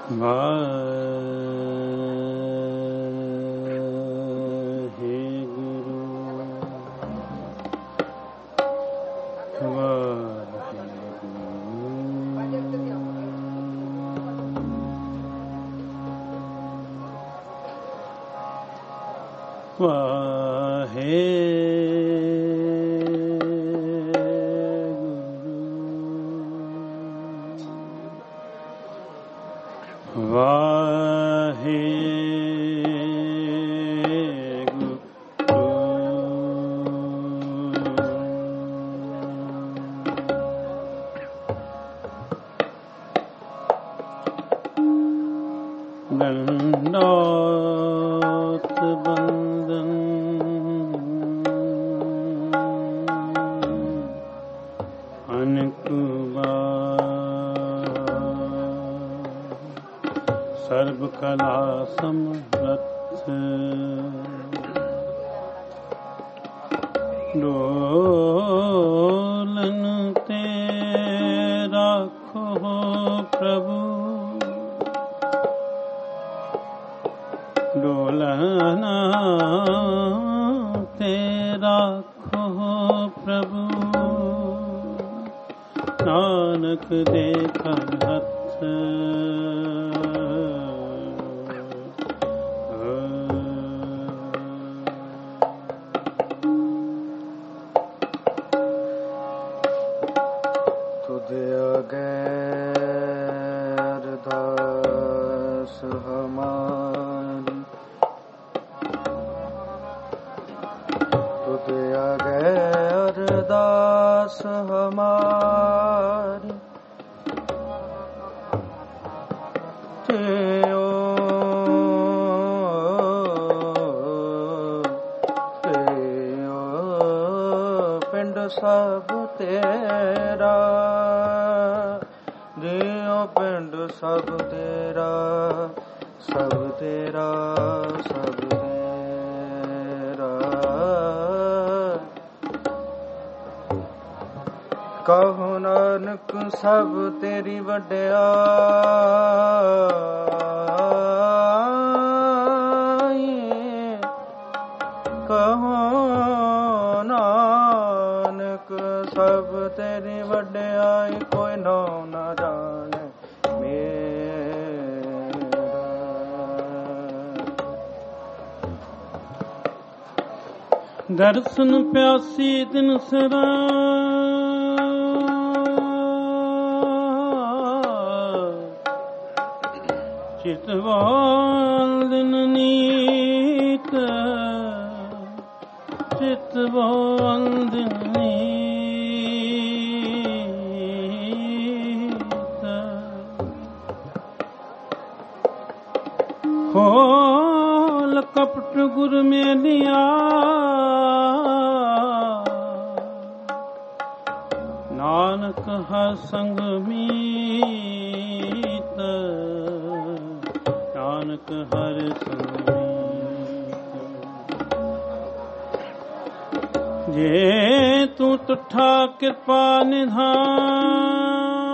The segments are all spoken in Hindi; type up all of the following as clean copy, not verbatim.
ਸਰਬ ਕਲਾ ਸਮਰੱਥ ਡੋਲਨ ਤੇ ਰਾਖੋ ਪ੍ਰਭੂ ਡੋਲਨ ਤੇ ਰਾਖੋ ਪ੍ਰਭੂ ਨਾਨਕ ਦੇ ਘਰ ਹੱਥ ਸਭ ਤੇਰਾ ਜਿਉ ਪਿੰਡ ਸਭ ਤੇਰਾ ਸਭ ਤੇਰਾ ਸਭ ਤੇਰਾ ਕਹੋ ਨਾਨਕ ਸਭ ਤੇਰੀ ਵਡਿਆਈ ਕਹੋ ਸਭ ਤੇਰੀ ਵਡਿਆਈ ਕੋਈ ਨਾਉ ਨਾ ਜਾਣੇ ਮੇਰਾ ਦਰਸ਼ਨ ਪਿਆਸੀ ਦਿਨ ਸਰਾ ਚਿਤਵਾਲ ਦਿਨ ਨੀਤ ਚਿਤਵਾਲ ਦਿਨ ਖੋਲ ਕਪਟ ਗੁਰ ਮੇਲਿਆ ਨਾਨਕ ਹਰ ਸੰਗ ਮੀਤ ਨਾਨਕ ਹਰ ਸੰਗ ਮੀਤ ਜੇ ਤੂੰ ਤੁਠਾ ਕਿਰਪਾ ਨਿਧਾਨ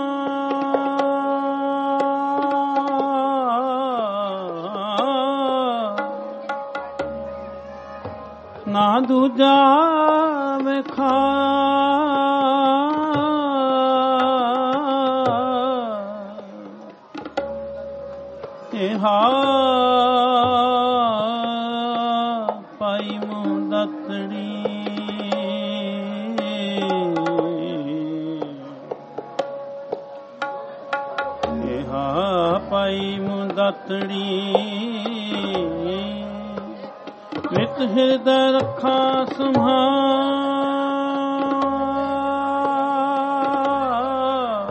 ਨਾ ਦੂਜਾ ਵੇਖਾ ਇਹਾ ਪਾਈ ਮੁੰਦਤੜੀ ਇਹਾ ਪਾਈ ਮੁੰਦਤੜੀ ਨਿਤ ਹਿਰਦੈ ਰੱਖਾ ਸੰਭਾਲ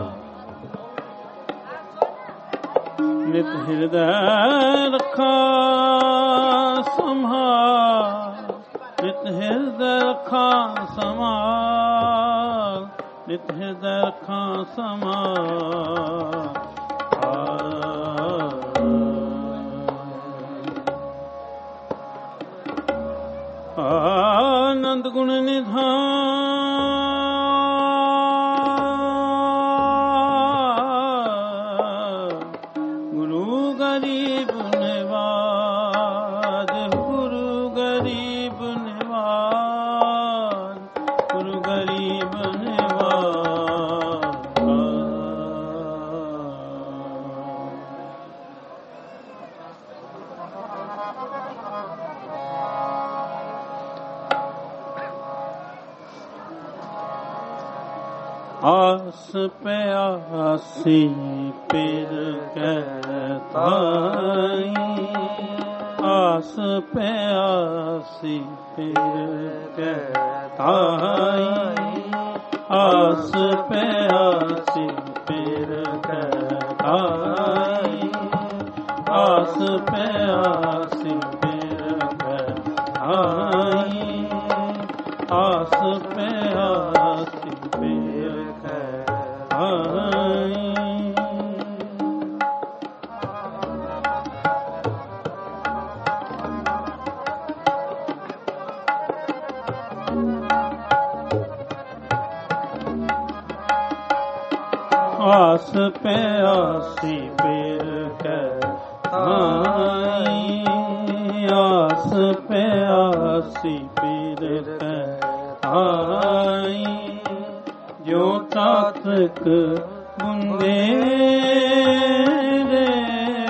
ਨਿਤ ਹਿਰਦੈ ਰੱਖਾ ਸੰਭਾਲ ਨਿਤ ਹਿਰਦੈ ਰੱਖਾ ਸੰਭਾਲ ਨਿਤ ਹਿਰਦੈ ਰੱਖਾ ਸੰਭਾਲ ਆਨੰਦ ਗੁਣ ਨਿਧਾਨ ਗੁਰੂ ਆਸ ਪਿਆਸੀ ਪਿਰ ਕੈ ਤਾਈ, ਆਸ ਪਿਆਸੀ ਪਿਰ ਕੈ ਤਾਈ, ਆਸ ਪਿਆਸੀ ਪਿਰ ਕੈ ਤਾਈ, ਆਸ ਪਿਆਸੀ ਪਿਰ ਕੈ ਤਾਈ, ਆਸ ਪਿਆਸੀ ਪਿਰ ਕੈ ਤਾਈ। ਆਸ ਪਿਆਸੀ ਪਿਰ ਕੈ ਤਾਈ, ਆਸ ਪਿਆਸੀ ਪਿਰ ਕੈ ਤਾਈ, ਜੋ ਚਾਤ੍ਰਿਕ ਬੁੰਦੇ ਰੇ,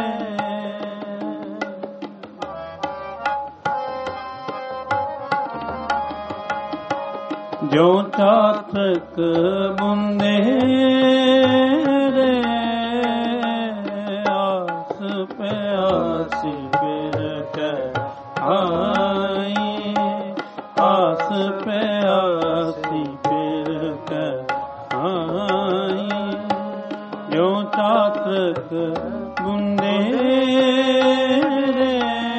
ਜੋ ਚਾਤ੍ਰਿਕ ਬੁੰਦੇ ਰੇ, ਆਸ ਪਿਆਸੀ ਪਿਰ ਕੈ ਤਾਈ, ਆਸ ਪਿਆਸੀ ਪਿਰ ਕੈ ਤਾਈ, ਜੋ ਚਾਤ੍ਰਿਕ ਬੁੰਦੇ ਰੇ,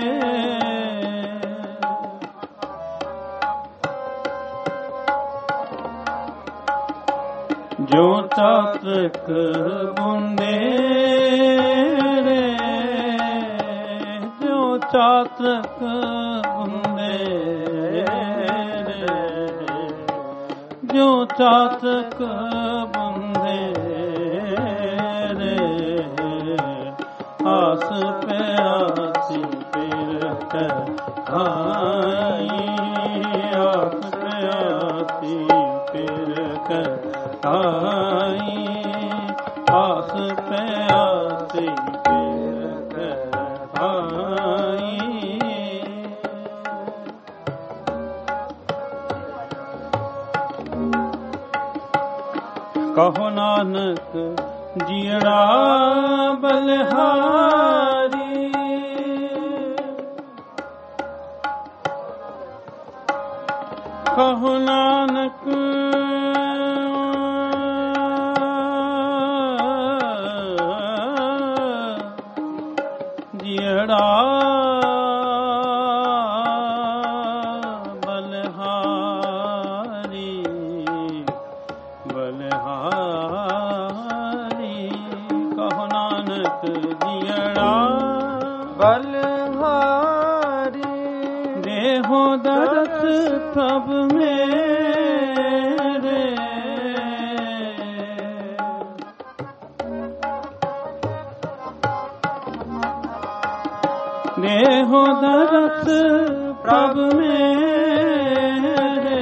ਜੋ ਚਾਤ੍ਰਿਕ ਬੁੰਦੇ ਰੇ, ਜੋ ਚਾਤ੍ਰਿਕ ਬੁੰਦੇ ਰੇ, ਜੋ ਚਾਤ੍ਰਿਕ ਬੁੰਦੇ ਰੇ, ਆਸ ਪਿਆਸੀ ਪਿਰ ਕੈ ਤਾਈ, ਆਸ ਪਿਆਸੀ ਪਿਰ ਕੈ ਤਾਈ, ਆਸ ਪਿਆਸੀ ਪਿਰ ਕੈ ਤਾਈ। ਕਹੋ ਨਾਨਕ ਜੀੜਾ ਬਲਿਹਾਰੀ, ਕਹੋ ਨਾਨਕ ਜੀੜਾ ਬਲਿਹਾਰੀ, ਬਲਿਹਾਰੀ, ਕਹੋ ਨਾਨਕ ਜੀੜਾ ਬਲਿਹਾਰੀ, ਦੇਹੋ ਦਰਸ ਪ੍ਰਭ ਮੇਰੇ, ਦੇਹੋ ਦਰਸ ਪ੍ਰਭ ਮੇਰੇ,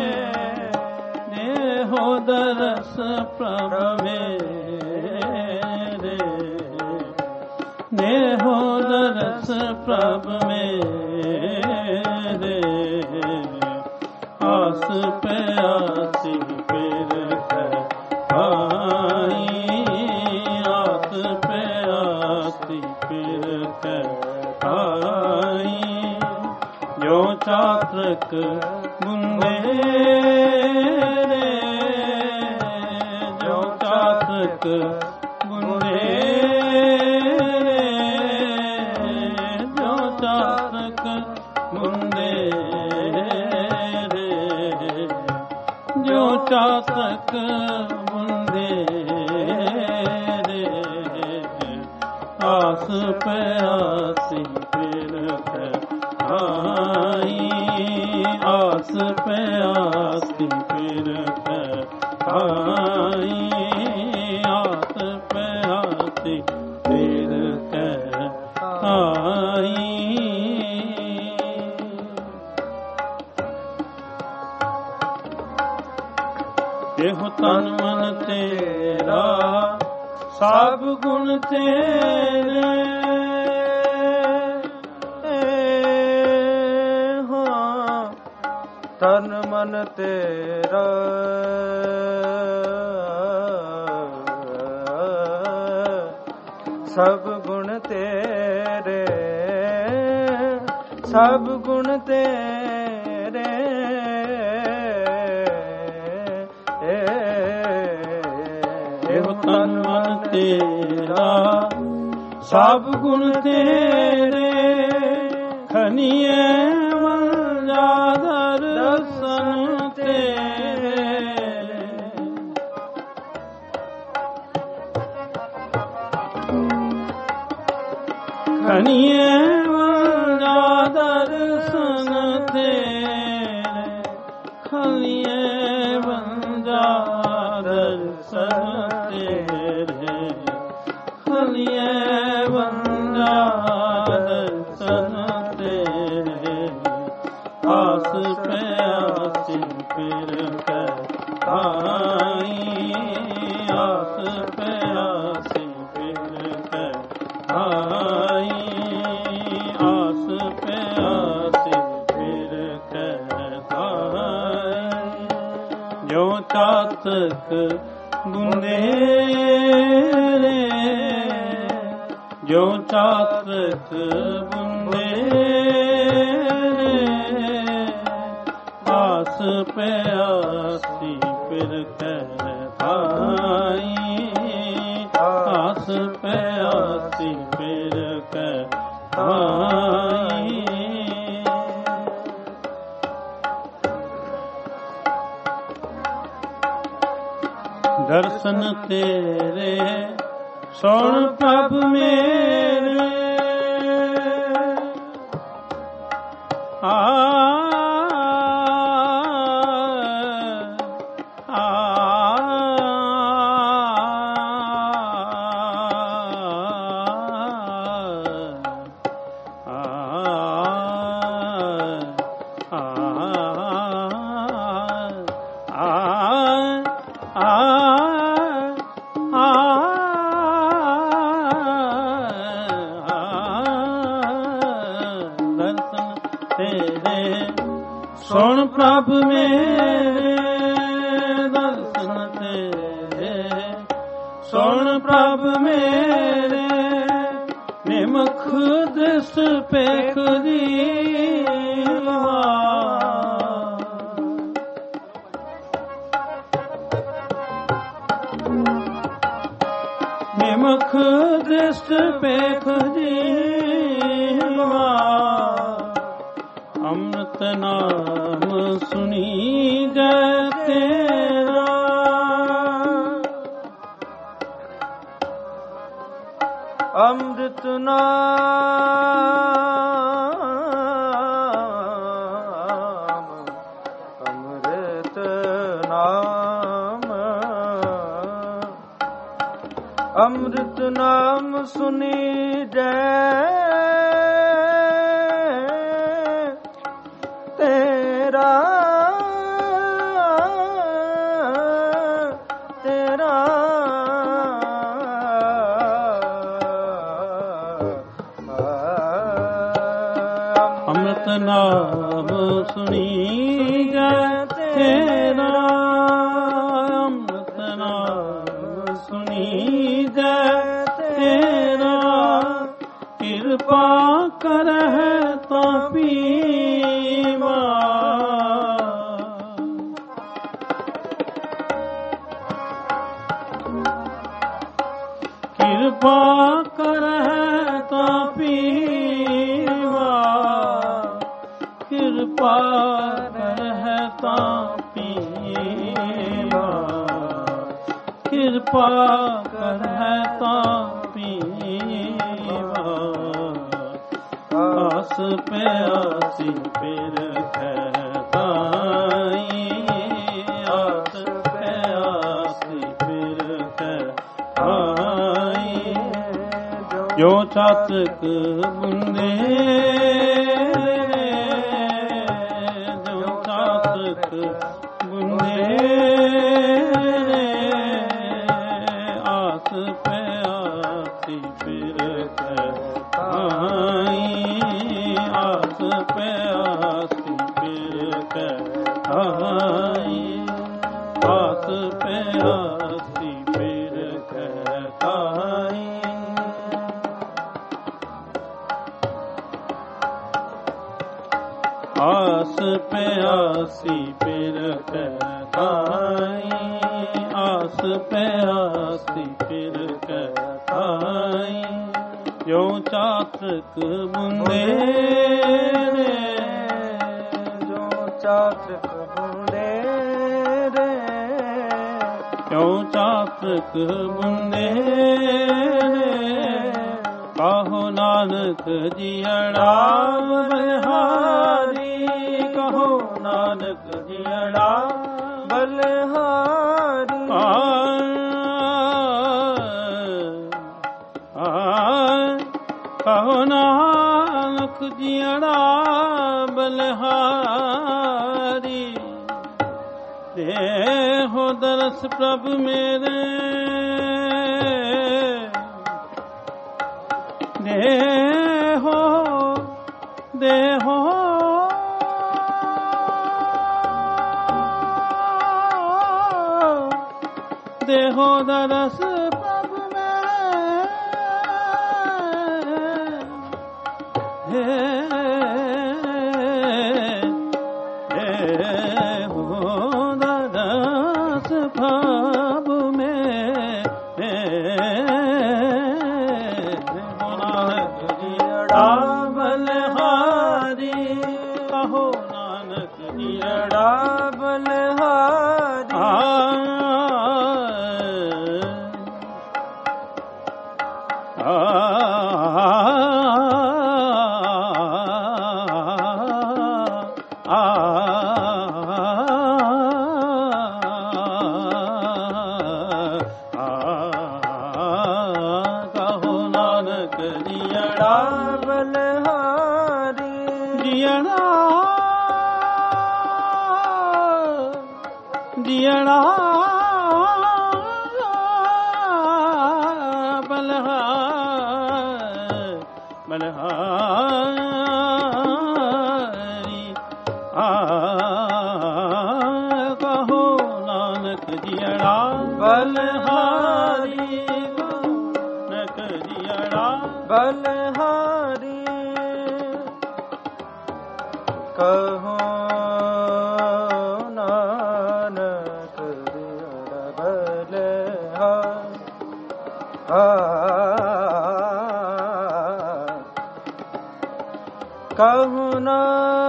ਦੇਹੋ ਦਰਸ ਪ੍ਰਭ ਮੇਰੇ, ਦੇਹੋ ਦਰਸ ਪ੍ਰਭ ਮੇਰੇ, ਆਸ ਪਿਆਸੀ ਪਿਰ ਕੈ ਤਾਈ, ਆਸ ਪਿਆਸੀ ਪਿਰ ਕੈ ਤਾਈ, ਜੋ ਚਾਤ੍ਰਿਕ ਬੁੰਦੇ ਰੇ, ਜੋ ਚਾਤ੍ਰਿਕ ਬੁੰਦੇ ਰੇ, ਜੋ ਚਾਤ੍ਰਿਕ ਬੁੰਦੇ ਰੇ, ਜੋ ਚਾਤ੍ਰਿਕ ਬੁੰਦੇ ਰੇ, ਆਸ ਪਿਆਸੀ ਪਿਰ ਕੈ ਤਾਈ, ਆਸ ਪਿਆਸੀ ਪਿਰ ਕੈ ਤਾਈ, ਆਸ ਪਿਆਸੀ ਪਿਰ ਕੈ ਤਾਈ। ਇਹੋ ਤਨ ਮਨ ਤੇਰਾ ਸਭ ਗੁਣ ਤੇਰੇ, ਤਨ ਮਨ ਤੇਰਾ ਸਭ ਗੁਣ ਤੇਰੇ, ਸਭ ਗੁਣ ਤੇਰੇ, ਇਹੋ ਤਨ ਮਨ ਤੇਰਾ ਸਭ ਗੁਣ ਤੇਰੇ, ਖਨੀਏ ਮਨਜਾਦਰ ਦਰਸ਼ਨ ਤੇਰੇ, ਖਨੀਏ ਮਨਜਾਦਰ ਦਰਸ਼ਨ ਤੇਰੇ, ਖਨੀਏ ਮਨਜਾਦਰ ਦਰਸ਼ਨ ਤੇਰੇ, ਖਨੀਏ ਮਨਜਾਦਰ ਦਰਸ਼ਨ ਤੇਰੇ, ਆਸ ਪਿਆਸੀ ਫਿਰ ਕੈ ਆਈ, ਆਸ ਪਿਆਸੀ ਫਿਰ ਕੈ ਆਈ, ਆਸ ਪਿਆਸੀ ਫਿਰ ਕੈ ਆਈ, ਜੋ ਚਾਤਕ ਬੁੰਦੇਰੇ, ਜੋ ਚਾਤਕ ਬੁੰਦੇਰੇ, ਆਸ ਪਿਆਸੀ ਫਿਰ ਕੈ ਆਈ, ਆਸ ਪਿਆਸੀ ਫਿਰ ਕੈ ਆਈ। ਦਰਸ਼ਨ ਤੇਰੇ ਸੁਣ ਪ੍ਰਭ ਮੇਰੇ, ਸੁਣ ਪ੍ਰਭ ਮੇਰੇ, ਦਰਸ਼ਨ ਤੇਰੇ ਸੁਣ ਪ੍ਰਭ ਮੇਰੇ, ਨਿਮਖ ਦਿਸ ਪੇਖ ਦੀਵਾ, ਨਿਮਖ ਦਿਸ ਪੇਖ ਦੀਵਾ, ਅੰਮ੍ਰਿਤ ਨਾਮ ਸੁਣੀ ਜੈ ਤੇਰਾ, ਅੰਮ੍ਰਿਤ ਨਾਮ, ਅੰਮ੍ਰਿਤ ਨਾਮ, ਅੰਮ੍ਰਿਤ ਨਾਮ ਸੁਣੀ ਜੈ ਤੇਰਾ, ਤੇਰਾ ਅੰਮ੍ਰਿਤ ਨਾਮ ਸੁਣੀ ਜੈ ਤੇਰਾ, ਅੰਮ੍ਰਿਤ ਨਾਮ ਸੁਣੀ ਜੈ ਤੇਰਾ, ਕਿਰਪਾ ਕਰਹਿ ਤਾਂ ਪੀਵਾ, ਕਿਰਪਾ ਕਰਹਿ ਤਾਂ ਪੀਵਾ, ਕਿਰਪਾ ਕਰਹਿ ਤਾਂ ਪੀਵਾ, ਕਿਰਪਾ ਕਰਹਿ ਤਾਂ ਪੀਵਾ, ਆਸ ਪਿਆਸੀ ਫਿਰ ਕੈ ਆਈ, ਆਸ ਪਿਆਸੀ ਫਿਰ ਕੈ ਆਈ, ਜੋ ਚਾਤਕ ਬੁੰਦੇਰੇ, ਜੋ ਚਾਤਕ ਬੁੰਦੇਰੇ, ਆਸ ਪਿਆਸੀ ਫਿਰ ਕੈ ਆਈ, ਆਸ ਪਿਆਸੀ ਫਿਰ ਕੈ खाई आस पे आसी फिर खाई आस पे आसी फिर खाई आस पे आसी फिर खाई जो चातक बुंदे रे जो चातक बुंदे रे जो चातक बुंदे रे कहो नानक जियड़ा बलिहारी कहो नानक जियड़ा बलिहारी कहो नानक जियड़ा बलिहारी देहो दरस प्रभु मेरे देहो देहो देहो दरस प्रभु बलिहारी कहो नानक जियड़ा बलिहारी कहो नानक जियड़ा बलिहारी जियड़ा जियड़ा बलिहारी कहो नानक जियड़ा बलिहारी नानक जियड़ा बलिहारी कहो नानक जियड़ा बलिहारी कहो ना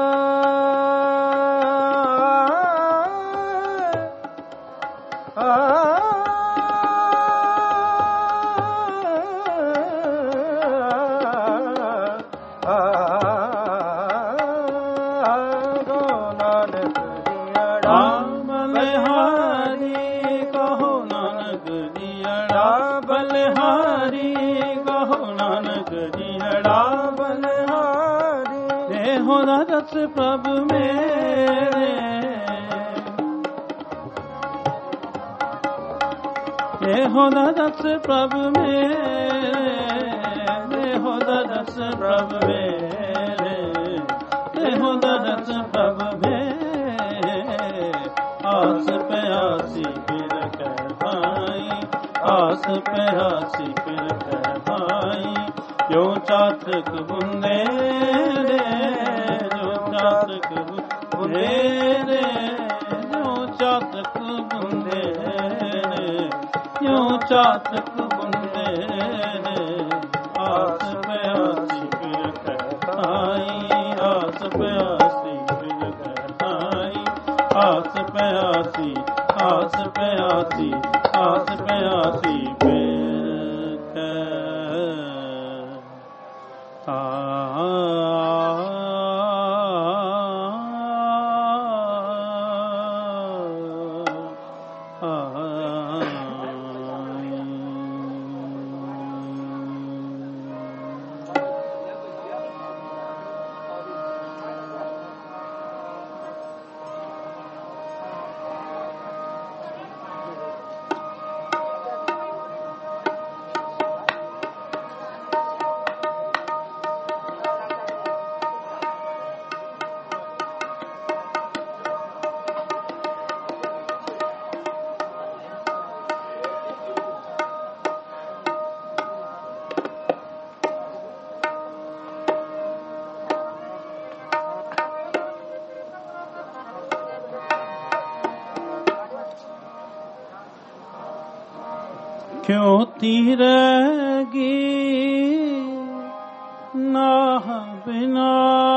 बलिहारी कहो नानक जियड़ा बलिहारी कहो नानक जियड़ा बलिहारी देहो दरस प्रभु मेरे देहो दरस प्रभु मेरे देहो दरस प्रभु मेरे देहो दरस प्रभु मेरे आस पे आसी फिर कहवाई आस पे आसी फिर कहवाई जो चातक बुंदे रे जो चातक बुंदे रे जो चातक बुंदे रे जो चातक बुंदे रे आस पे आसी फिर कहवाई आस पे आसी फिर कहवाई आस पे आसी आस पे आसी आस पे आसी फिर क्यों तीरगी नाह बिना,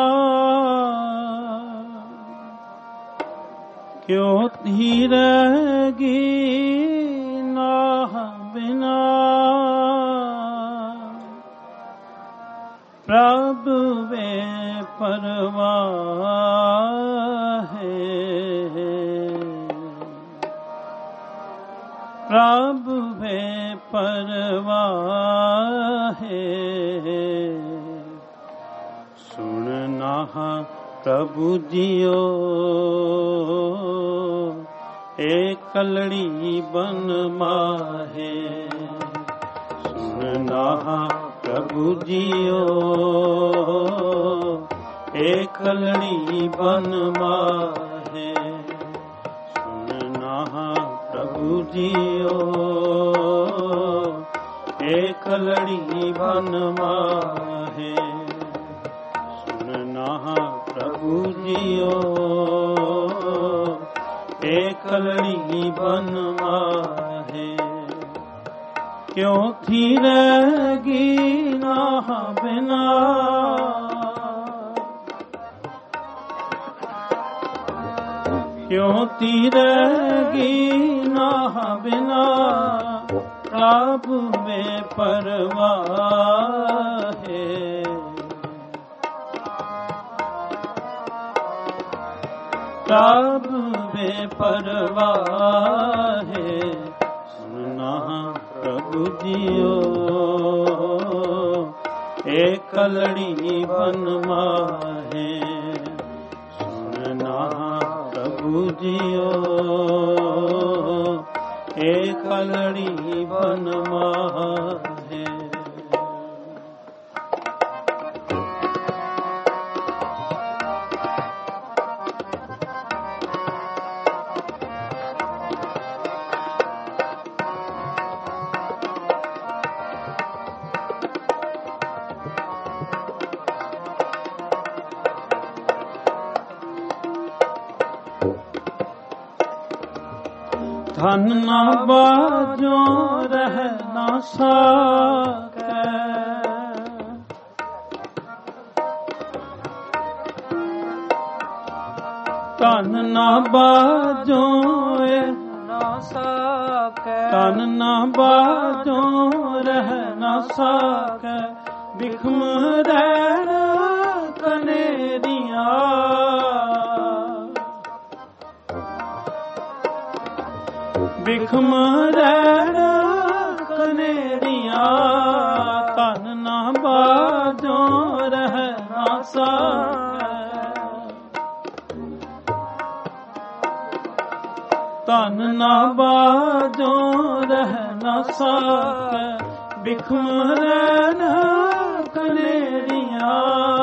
क्यों तीरगी नाह बिना, प्रभु वे परवाह है, प्रभु वे परवाह है। सुनना प्रभु जियो एक कलड़ी बन माहे, सुनना प्रभु जियो एक कलड़ी बन माहे, सुनना प्रभु जियो एक कलड़ी बन माहे, सुनना प्रभु जियो एक कलड़ी बन माहे। क्यों थीरगी नाह बिना, क्यों तीरगी नाह बिना, प्रभु में परवाह है, प्रभु में परवाह है। सुनना प्रभु जियो एक कलड़ी बन माहे, सुनना प्रभु जियो एक कलड़ी बन माहे। धन न बाजो रह न सके, धन न बाजो न सके, धन न बाजो रह न सके, बिखम रह कनेरिया, बिखम रहना कनेरिया, तन ना बाजो रहना सके, तन ना बाजो रहना सके, बिखम रहना कनेरिया,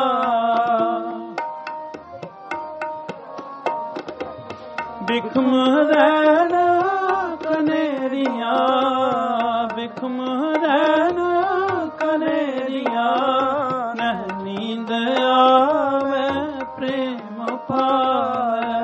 बिखम रहना कनेरिया, बिखम रहना कनेरिया, नह नींद आवे प्रेम पाए,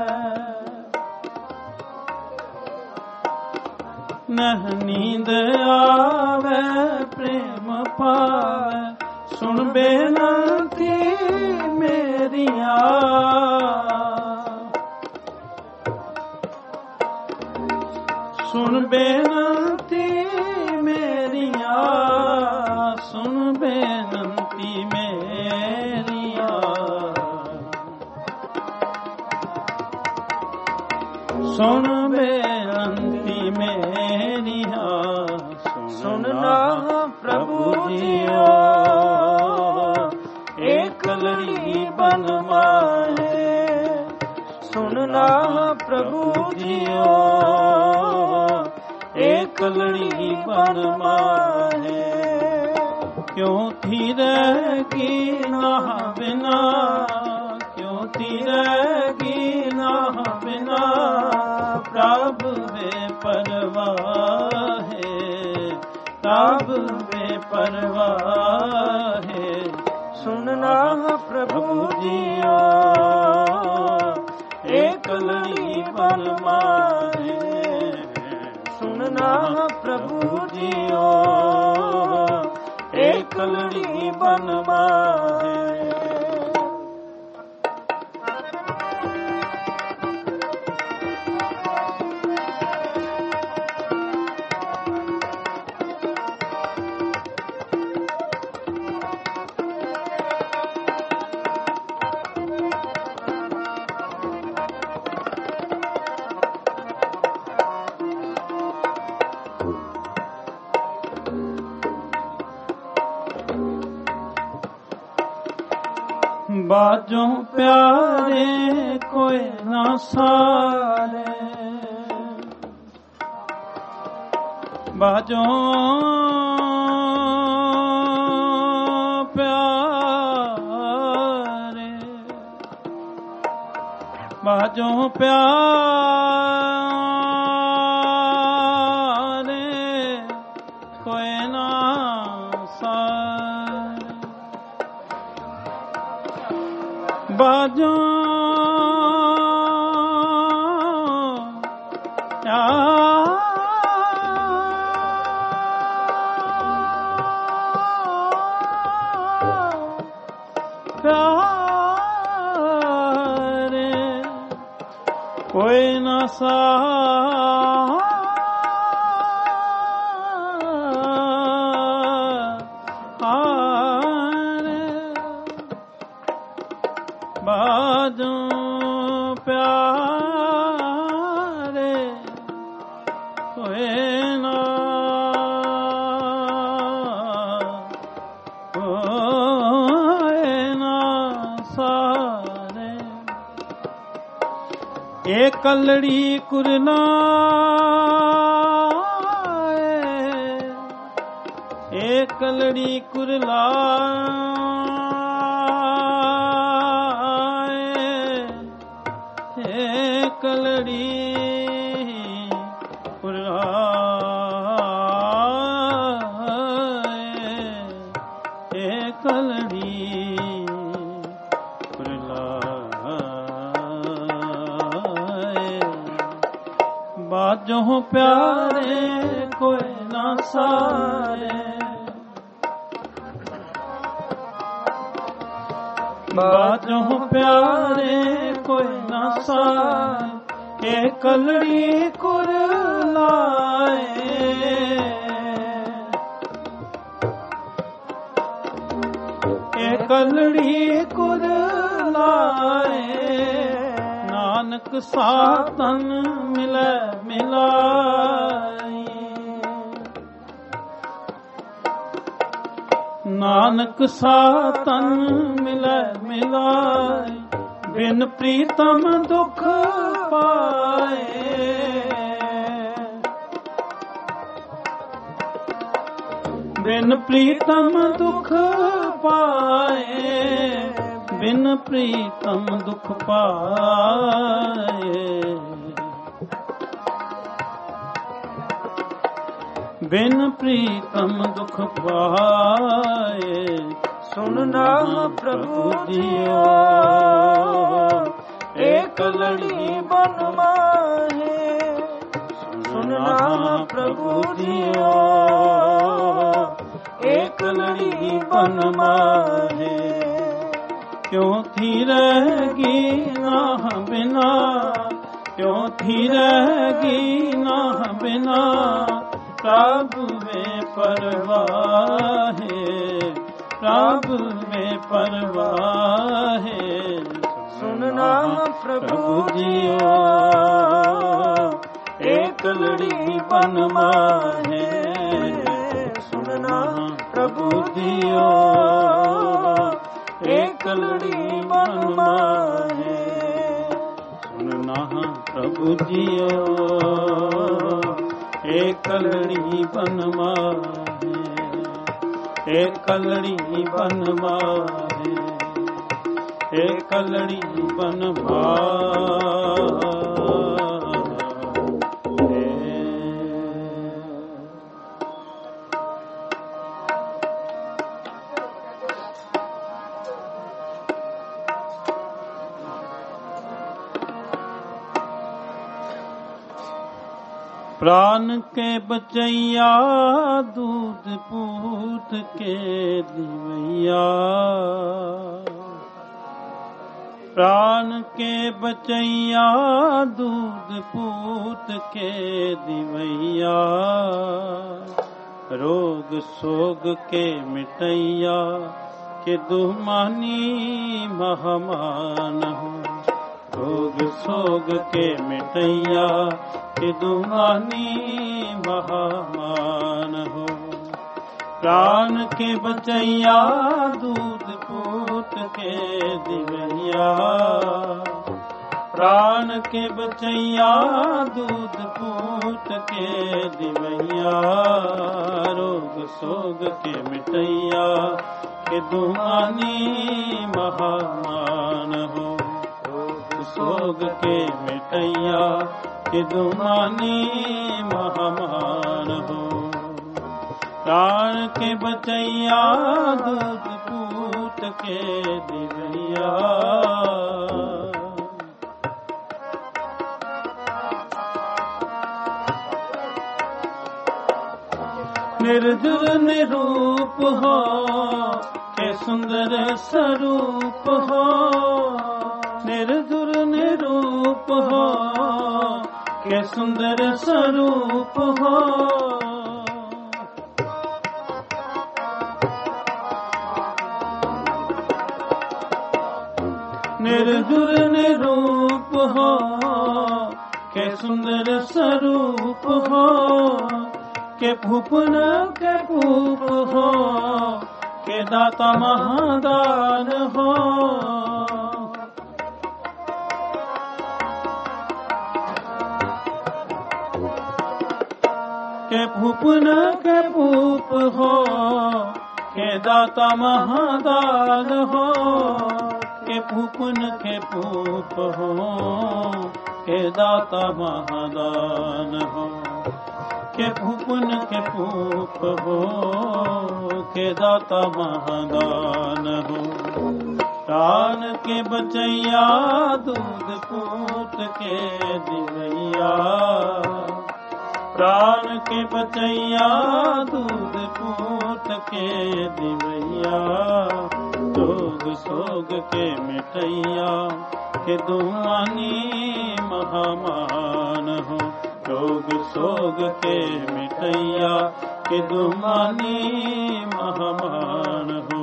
नह नींद आवे प्रेम पाए, सुन बेनती मेरिया, सुन बेनती मेरिया, सुन बेनती मेरिया, सुन बेनती मेरिया, सुनना प्रभु जियो एक कलड़ी बन माहे, सुनना प्रभु जियो एक कलड़ी बन माहे। क्यों थीरगी नाह बिना, क्यों थीरगी नाह बिना, प्रभु वे परवाह है, प्रभु वे परवाह है। सुनना प्रभु जियो एक कलड़ी बन माहे, सुनना ਨਾ ਪ੍ਰਭੂ ਜੀਓ ਏਕ ਲੜੀ ਬਨ ਮਾਹੇ। ਬਾਜੋਂ ਪਿਆਰੇ ਕੋਈ ਨਾ ਸਾਰੇ, ਬਾਜੋਂ ਪਿਆਰੇ, ਬਾਜੋਂ ਪਿਆਰੇ ਕੋਈ ਨਾ ਸਾਰੇ, ਬਾਜੋਂ ਪਿਆਰੇ ਕੋਈ ਨਾ ਬਾਜੋਂ ਪਿਆਰੇ ਹੋਏ ਨਾ ਸਾਰੇ। ਏ ਕਲੜੀ ਕੁਰਲਾਏ, ਏ ਕਲੜੀ ਕੁਰਲਾਏ, ਏ ਕਲੜੀ ਕੁਰਲਾਏ, ਏ ਕਲੜੀ ਬਾਜੋਂ ਪਿਆਰੇ ਕੋਈ ਨਾ ਸਾਰੇ, ਬਾਜੋਂ ਪਿਆਰੇ ਕੋਈ ਨਾ ਸਾਰੇ, ਏ ਕਲੜੀ ਕੁਰਲਾਏ, ਏ ਕਲੜੀ ਕੁਰਲਾਏ, ਨਾਨਕ ਸਾਤਨ ਮਿਲੈ ਮਿਲਾਈ, ਨਾਨਕ ਸਾਤਨ ਮਿਲੈ ਮਿਲਾਈ, ਬਿਨ ਪ੍ਰੀਤਮ ਦੁਖ ਪਾਏ, ਬਿਨ ਪ੍ਰੀਤਮ ਦੁਖ ਪਾਏ, ਬਿਨ ਪ੍ਰੀਤਮ ਦੁਖ ਪਾਏ, ਬਿਨ ਪ੍ਰੀਤਮ ਦੁਖ ਪਾਏ। ਸੁਣ ਨਾਮ ਪ੍ਰਭੂ ਜੀਓ ਏਕ ਲੜੀ ਬਨ ਮਾਹੇ। ਸੁਣ ਨਾਮ ਪ੍ਰਭੂ ਜੀਓ ਏਕ ਲੜੀ ਬਨ ਮਾਹੇ। क्यों थी रहेगी ना बिना, क्यों थी रहेगी ना बिना, प्रभु में परवाह है, प्रभु में परवाह है। सुनना प्रभु जियो एक लड़ी बन माहे। सुनना प्रभु जियो एक लड़ी बन माहे। सुनना प्रभु जियो एक लड़ी बन माहे। एक लड़ी बन माहे। एक लड़ी बन माहे। प्राण के बचैया दूध पूत के दिवैया, प्राण के बचैया दूध पूत के दिवैया, रोग सोग के मिटैया के दुमानी महमान हो, रोग सोग के मिटैया के दुमानी महमान हो। प्राण के बचैया दूध पूत के दिवैया, प्राण के बचैया दूध पूत के दिवैया, रोग सोग के मिटैया के दुमानी महामान हो, रोग सोग के मिटैया के दुमानी महामान हो। प्राण के बचैया दूध पूत के दिवैया, निर्जुर निरूप हो के सुंदर स्वरूप हो, निर्जुर निरूप हो के सुंदर स्वरूप हो, निर्जुर निरूप हो के सुंदर स्वरूप हो, के भूपन के भूप हो के दाता महादान हो, के भूपन के भूप हो के दाता महादान हो, के भूपन के भूप हो के दाता महादान हो, के भूपन के भूप हो के दाता महादान हो। प्राण के बचैया दूध पूत के दिवैया, प्राण के बचैया दूध पूत के दिवैया, रोग सोग के मिटैया के दुआनी महामान हो, रोग सोग के मिटैया के दुमानी महामान हो।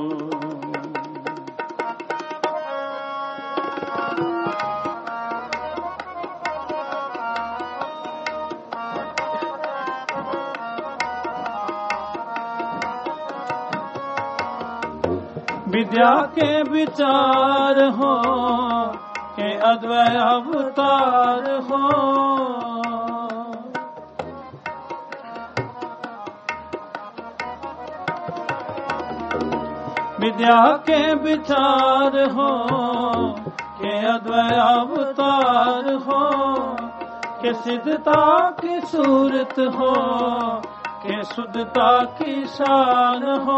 विद्या के विचार हो के अद्वय अवतार हो, विद्या के विचार हो के अद्वय अवतार हो, के सिद्धता की सूरत हो के शुद्धता की शान हो,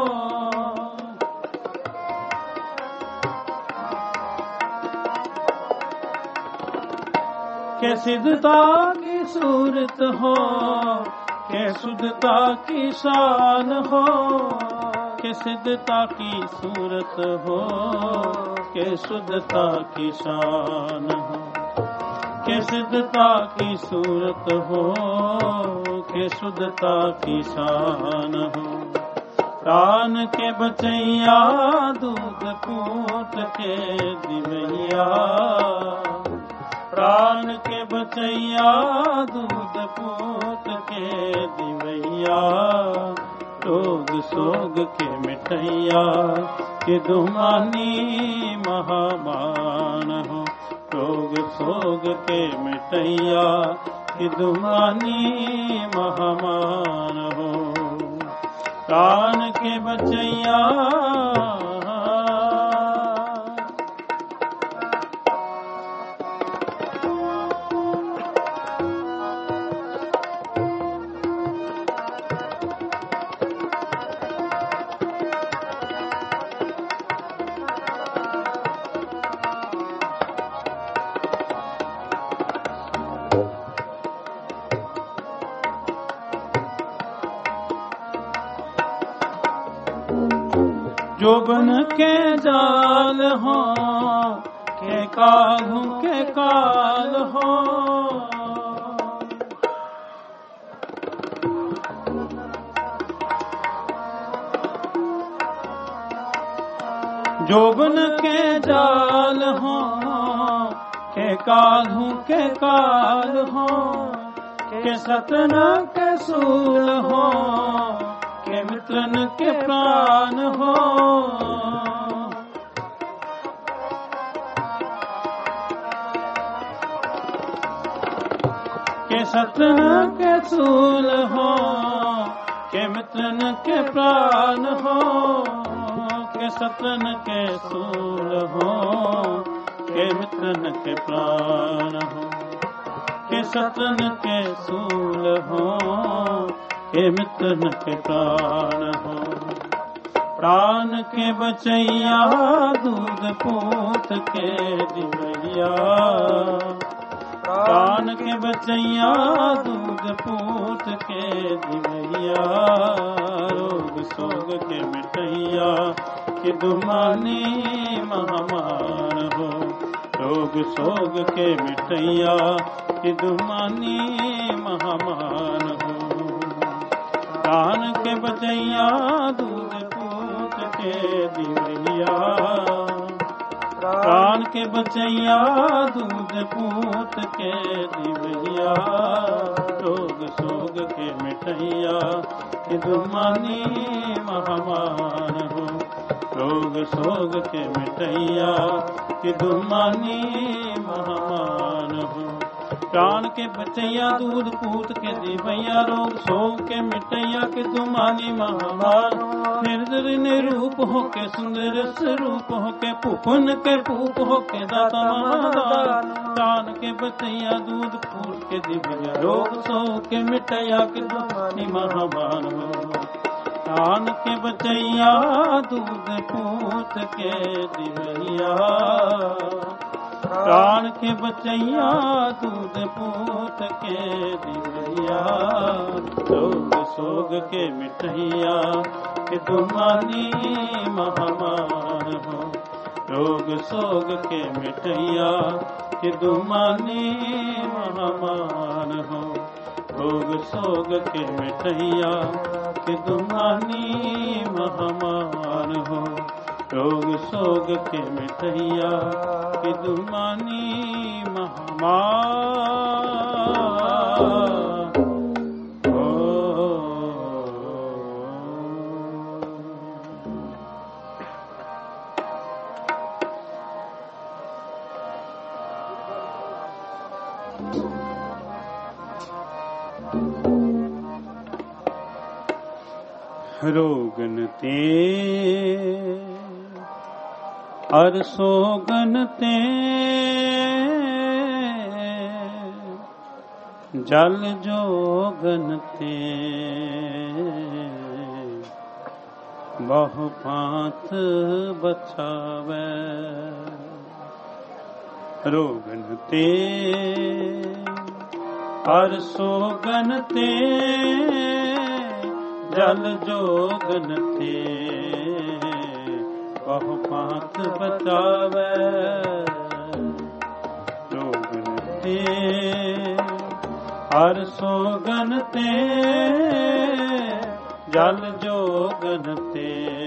के सिद्धता की सूरत हो के शुद्धता की शान हो, के सिद्धता की सूरत हो के शुद्धता की शान हो, के सिद्धता की सूरत हो के शुद्धता की शान हो। प्राण के बचैया दूध पूत के दिवैया, प्राण के बचैया दूध पूत के दिवैया, रोग सोग के मिटैया के दुमानी महामान हो, रोग सोग के मिटैया के दुमानी महामान हो। प्राण के बचैया जोबन के जाल हो के कालू के काल हो। जोबन के जाल हो के कालू के काल हो। के सतन के सूल हो के मित्रन के प्राण हो। के सतन के सूल हो के मित्रन के प्राण हो। के सतन के सूल हो के मित्रन के प्राण हो। के सतन के सूल हो के मित्रन के प्राण हो। प्राण के बचैया दूध पूत के दिवैया। प्राण के बचैया दूध पूत के दिवैया। रोग सोग के मिटैया कि दुमानी महामार हो। रोग सोग के मिटैया कि दुमानी महामान हो। प्राण के बचैया दूध पूत के दिवैया। प्राण के बचैया दूध पूत के दिवैया। रोग सोग के मिटैया कि दुमानी महामान हो। रोग सोग के मिटैया कि दुमानी महामान हो। प्राण के बचैया दूध पूत के दिवैया। रोग सोग के मिटैया कि दुमानी महामान हो। निर्दर निरूप हो के सुंदर स्वरूप हो के पुपन के पूप हो के दाता महादान। प्राण के बचैया दूध पूत के दिवैया। रोग सोग के मिटैया कि दुमानी महामान हो। प्राण के बचैया दूध पूत के दिवैया। प्राण के बचैया दूध पूत के दिवैया। रोग सोग के मिटैया कि दुमानी महामान हो। रोग सोग के मिटैया कि दुमानी महामान हो। रोग सोग के मिटैया कि दुमानी महामान हो। रोग सोग के मिटैया कि दुमानी महामान हो। रोगन ते अर सोगन ते जल जोगन ते बहु पांत बचावे। रोगन ते अर सोगन ते जल जोगन ते बहु पांत बचावे। रोगन ते हर सोगन ते जल जोगन ते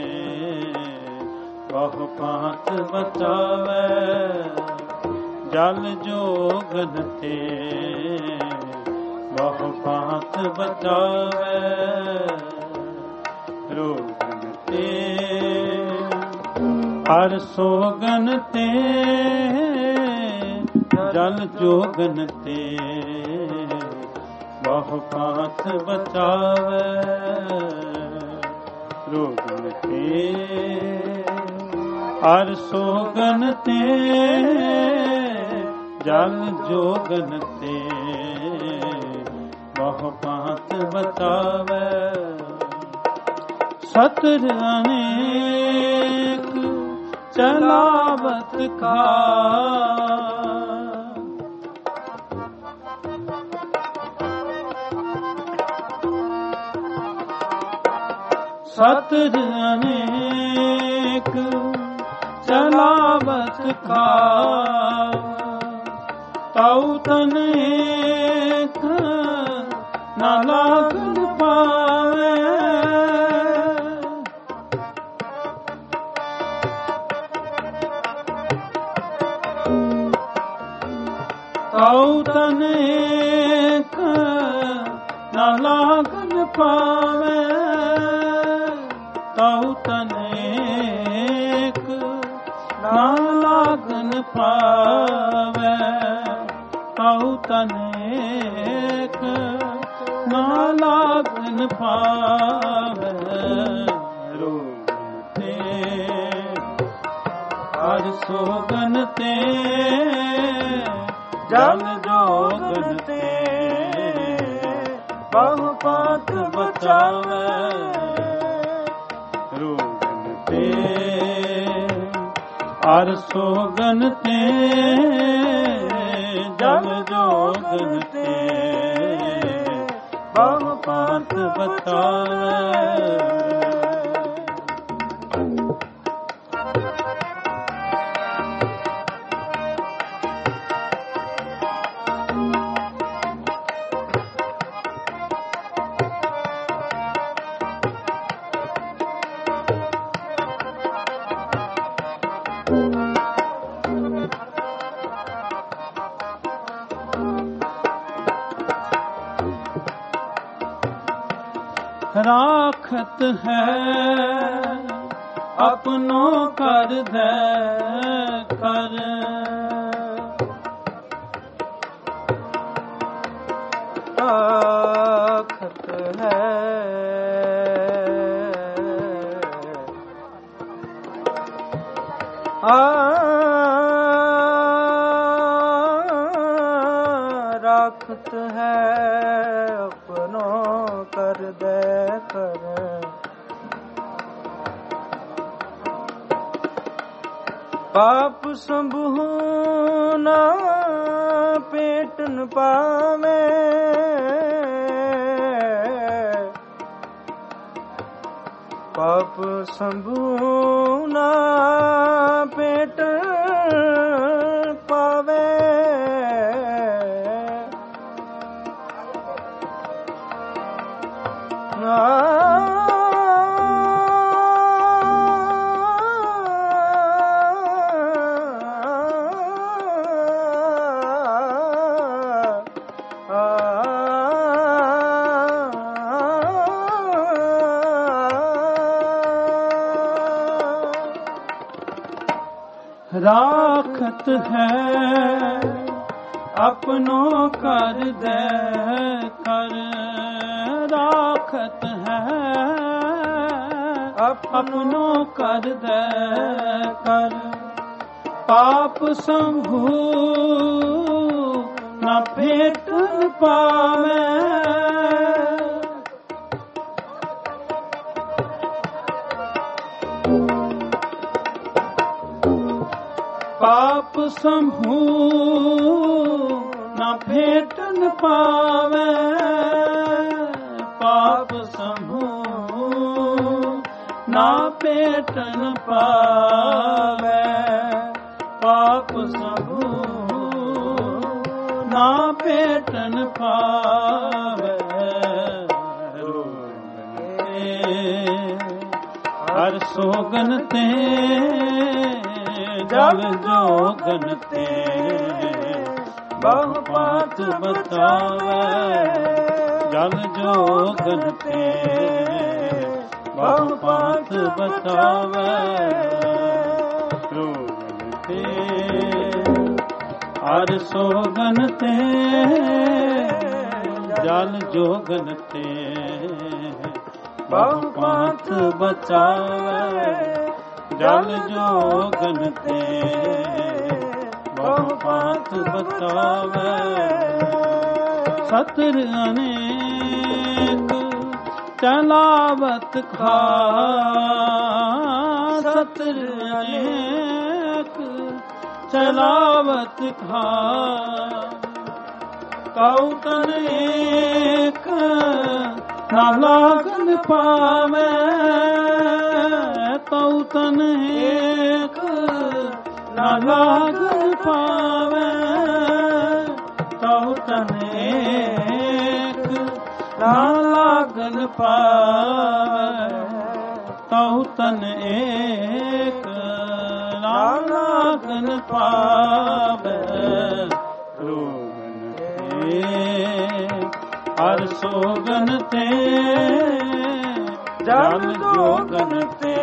बहु पांत बचावे। जल जोगन ते बहु पांत बचावे। रोगन ते हर सोगन ते जल जोगन ते बहु पांत बचावे। रोगन ते हर सोगन ते जल जोगन ते बहु पांत बचावे। सतर अनेक चलावत खा सतर अनेक चलावत खाव ताऊ तनेक न लागन पावे ताऊ तनेक न लागन पावे ताऊ तनेक न लागन पावे ताऊ तनेक न लागन पावे रोते हर सोगन ते जग जोगन ते बहु पात बचावे रोगन ते हर सोगन ते जग जोगन ते बहु पात बचावे राखत है अपनों कर दे कर राखत है राखत है अपनों कर दे कर पाप संभू ना पेटन पावे पाप संभू ना पेट पावे राखत है अपनों कर दे कर राखत है अपनों कर दे कर पाप संभू न भेट पावे पाप संभू न भेटन पावे पाप संभू न भेटन पावे पाप संभू न भेटन पावे हर सोगन ते जग जोगन ते बहु पात बतावे जग जोगन ते बहु पात बतावे रोगन ते हर सोगन ते जल जोगन ते बहु पात बचावे जल जोगन ते बहु पात बतावे सतर अनेक चलावत खा सतर अनेक चलावत खा कौ तनेक न लागन पावे तऊ तन एक ना लागन पावे, तऊ तन एक ना लागन पावे, तऊ तन एक ना लागन पावे। रोगन ते हर सोगन ते जल जोगन ते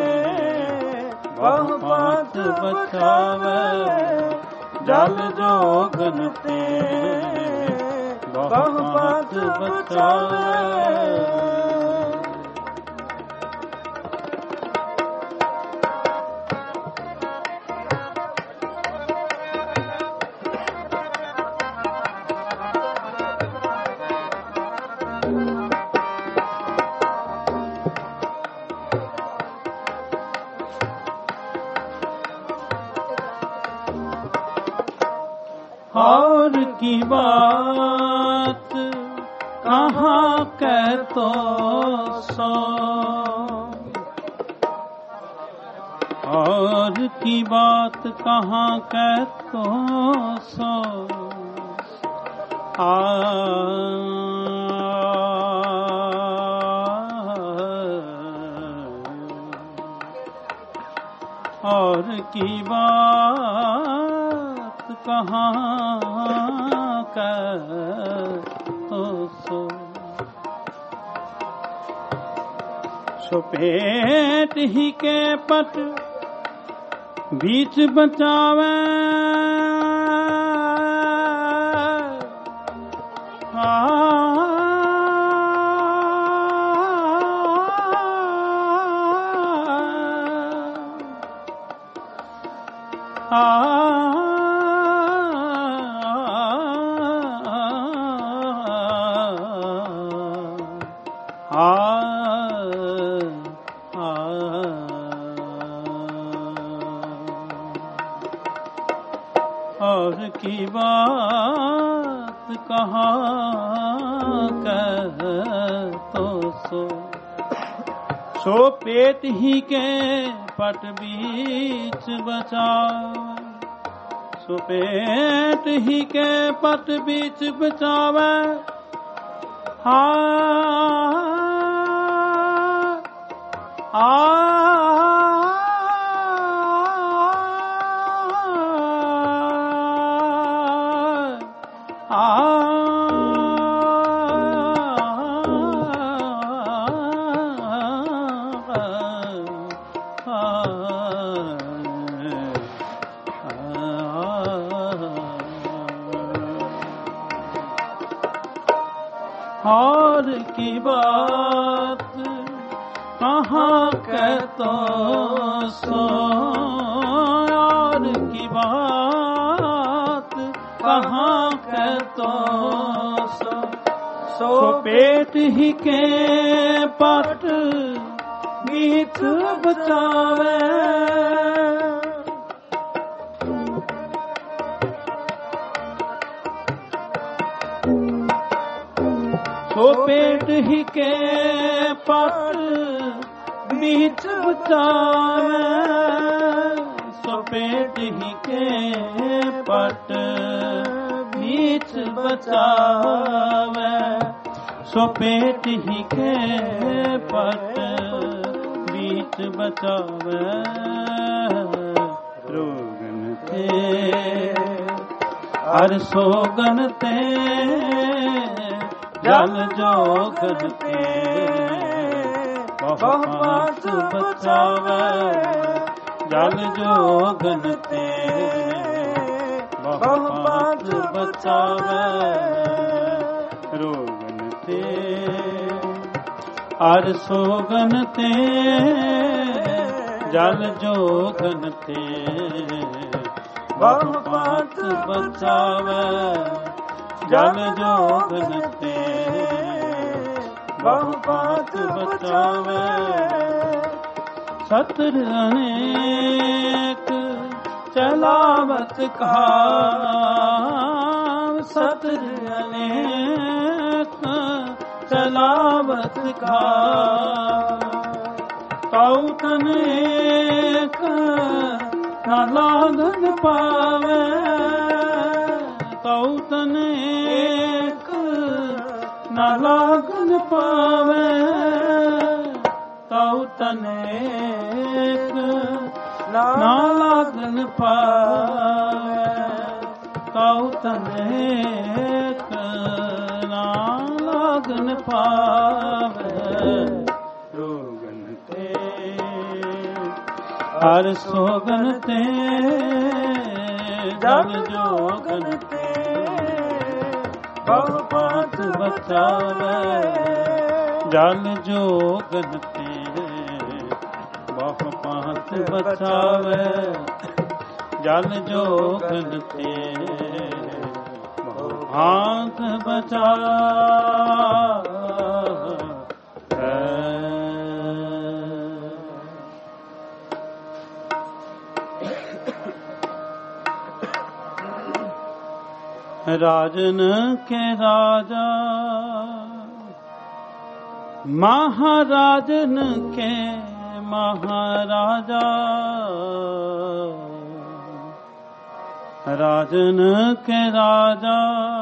बहु पात बचावे, जल जोगन ते बहु पात बचावे। और की बात कहाँ कह तो सो, और की बात कहाँ कह तो सो। और की बात कहाँ कर सो पेट ही के पट बीच बचावे, और की बात कहाँ कह तो सो पेट ही के पट बीच बचावे, सो पेट ही के पट बीच बचावे। और की बात कहाँ कह तो सो, और की बात कहाँ कह तो सो पेट ही के पट बीच बचावे, सो पेट ही के पट बीच बचावे, सो पेट ही के पट बीच बचावे, सो पेट ही के पट बीच बचावे। रोगन ते हर सोगन ते जल जोगन ते बहु पात बचावे, जल जोगन ते बहु पात बचावे। रोगन ते हर सोगन ते जल जोगन ते बहु पात बचावे, जल जोगन ते बहु पात बचावे। सतर अनेक चलावत काम, सतर अनेक चलावत काम, ताऊ तनेक न लागन पावे, ताऊ तनेक न लागन पावे, ताऊ तनेक न लागन पावे, ताऊ तनेक न लागन पावे। रोगन ते हर सोगन ते जल जोगन ते बहु पात बचावे, जल जोगन ते बहु पात बचावे, जल जोगन ते बहु पात बचावे। राजन के राजा महाराजन के महाराजा, राजन के राजा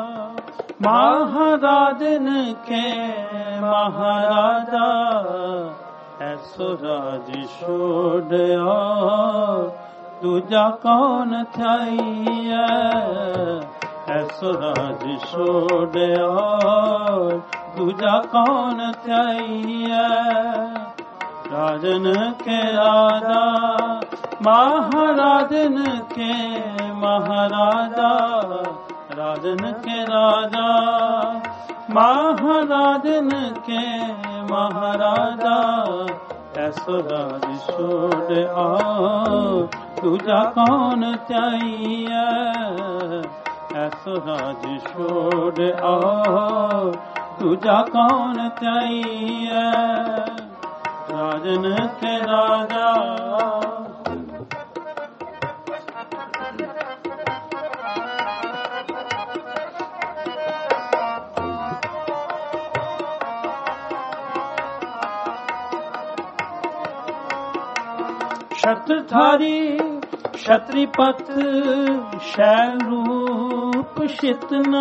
महाराजन के महाराजा, ऐसो राज छोड़या दूजा कौन थाइया, ऐसो राज छोड़या दूजा कौन थाइया। राजन के राजा महाराजन के महाराजा, राजन के राजा महाराजन के महाराजा, ऐसो राज छोड़या दूजा कौन थाइया, ऐसो राज छोड़ आओ दूजा कौन चाहिए। राजन के राजा शत्रधारी क्षत्रिपत शैल रूप शितना,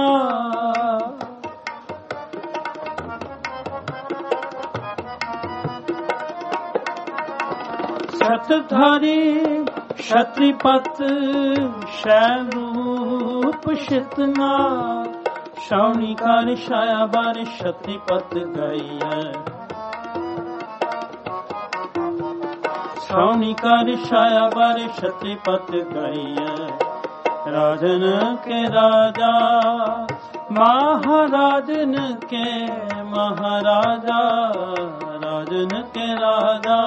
शत्रधारी क्षत्रिपत शैल रूप शितना, श्रावणी कर छाया बार क्षत्रिपत गई है, श्रावणी कर छाया बार क्षत्रिपत गई है। राजन के राजा महाराजन के महाराजा, राजन के राजा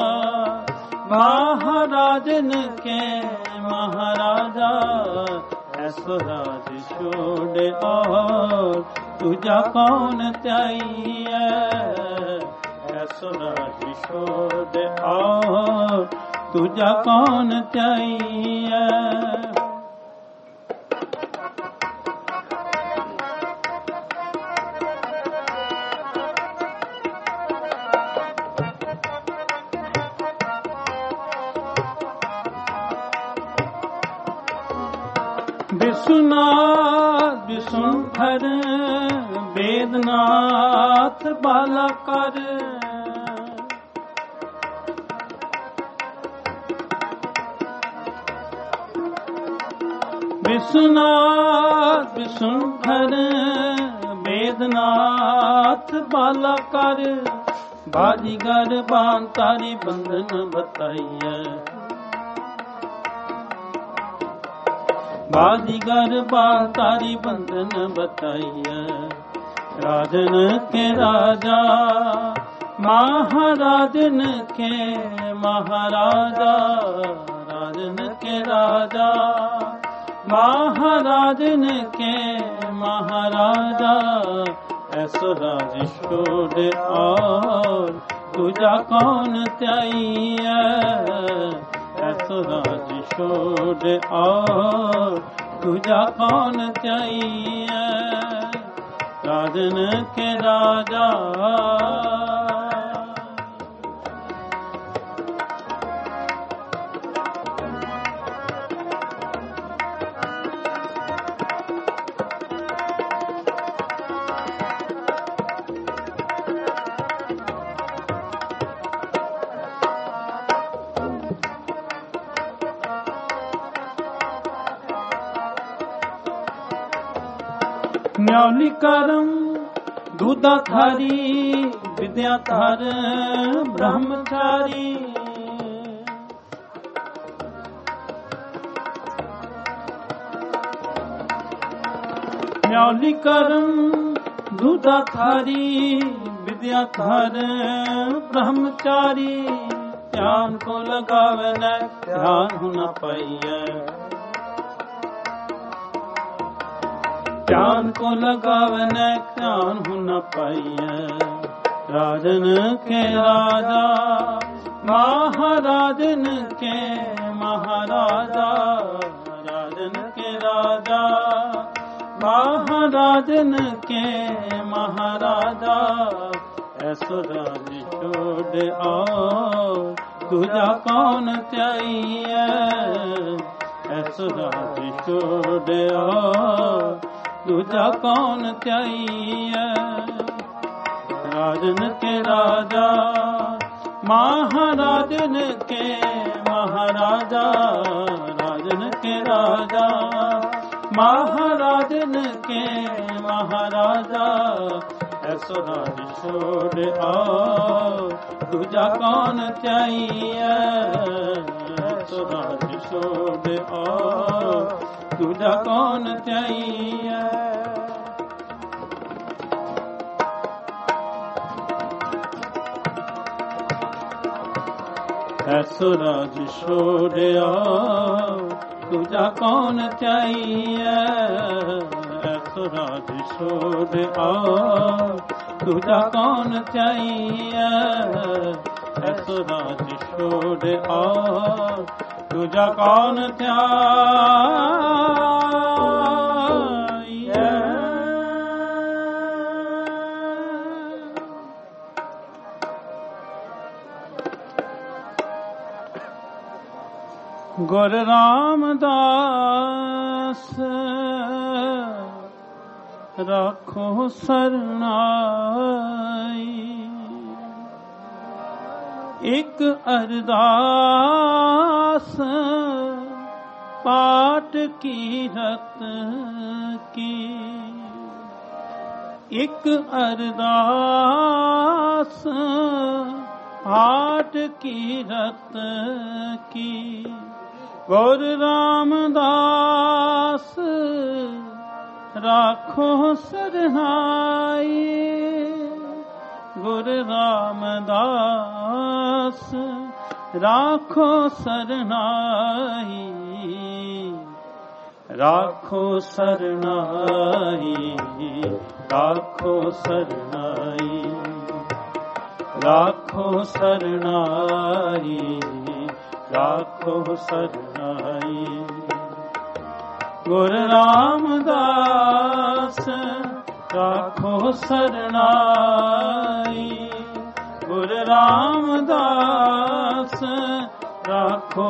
महाराजन के महाराजा, ऐसो राज छोड़ और तुझा कौन चाहिए, ऐसो राज छोड़ और तुझा कौन चाहिए। विश्वनाथ विष्णुधर वेदनाथ बालाकर, विश्वनाथ विष्णुधर वेदनाथ बालाकर, बाजीगर बान तारी बंधन बताइए, बाजीगर बान तारी बंधन बताइए। राजन के राजा महाराजन के महाराजा, राजन के राजा महाराजन के महाराजा, ऐसो राज छोड़ और तुझा कौन चाहिए, ऐसो राज छोड़ और तुझा कौन चाहिए। राजन के राजा न्यौली करम दूधा थारी विद्या थार ब्रह्मचारी। न्यौली करम दूधा थारी विद्या थार ब्रह्मचारी। ध्यान को लगावे न ध्यान न पाइए, ध्यान को लगावे न ध्यान न पाइए। राजन के राजा महाराजन के महाराजा, राजन के राजा महाराजन के महाराजा। ऐसो राज छोड़ आओ तुझा कौन चाहिए, ऐसो राज छोड़ आओ तुझा कौन चाहिए। राजन के राजा महाराजन के महाराजा, राजन के राजा महाराजन के महाराजा। ऐसो राज छोड़ आओ तुझा कौन चाहिए, ऐसो राज छोड़ आओ तुझा कौन चाहिए। ऐसो राज छोड़ आओ तुझा कौन चाहिए, ऐसो राज छोड़ आओ तुझा कौन चाहिए। ऐसो राज छोड़ आओ तुझा कौन चाहिए। गुरु रामदास राखो सरनाई। एक अरदास पाठ की रत की, एक अरदास पाठ की रत की। गुरु रामदास राखो सरनाई, गुरु रामदास राखो सरनाई, राखो सरनाई, राखो सरनाई, राखो सरनाई, राखो सरनाई। गुरु रामदास राखो सरनाई, गुरु रामदास राखो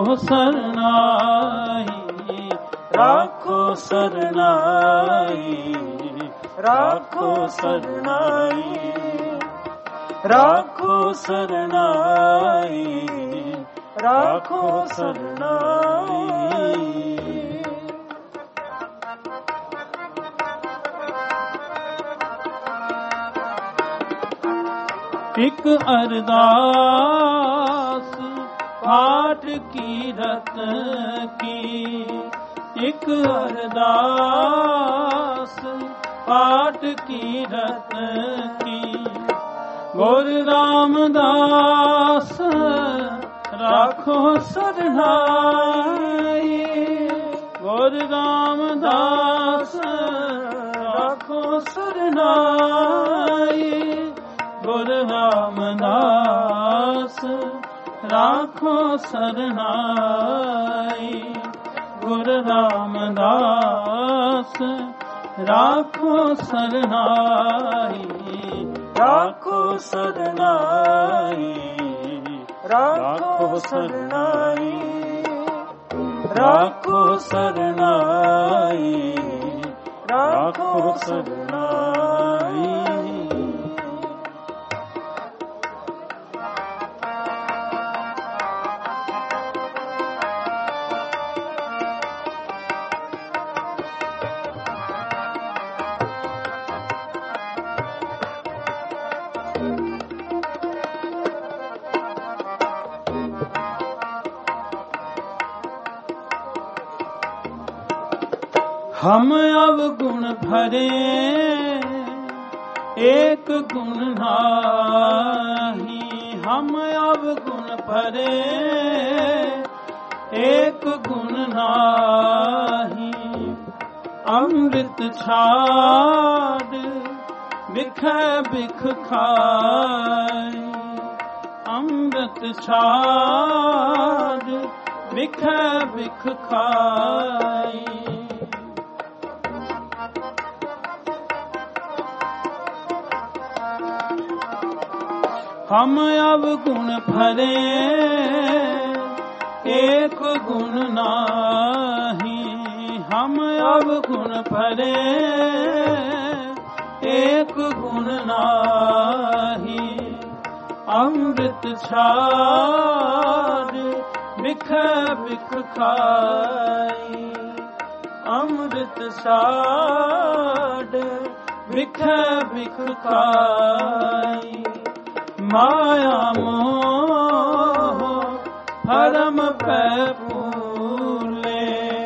सरनाई, राखो सरनाई, राखो सरनाई, राखो सरनाई, राखो सरनाई। एक अरदास पाठ की रत की, एक अरदास पाठ की रत की। गुरु रामदास राखो सरनाई, गुरु रामदास राखो सरनाई, गुरु रामदास राखो सरनाई, गुरु रामदास राखो सरनाई, राखो सरनाई, राखो सरनाई, राखो सरनाई, राखो सरनाई। हम अवगुण भरे एक गुण नाही, हम अवगुण भरे एक गुण नाही। अमृत छाड़ बिख बिख खाई, अमृत छाड़ बिख बिख खाई। हम अवगुण भरे एक गुण नाही, हम अवगुण भरे एक गुण नाही। अमृत छाड़ बिख बिख खाई, अमृत छाड़ बिख बिख खाई। माया मोह भरम पै फूले,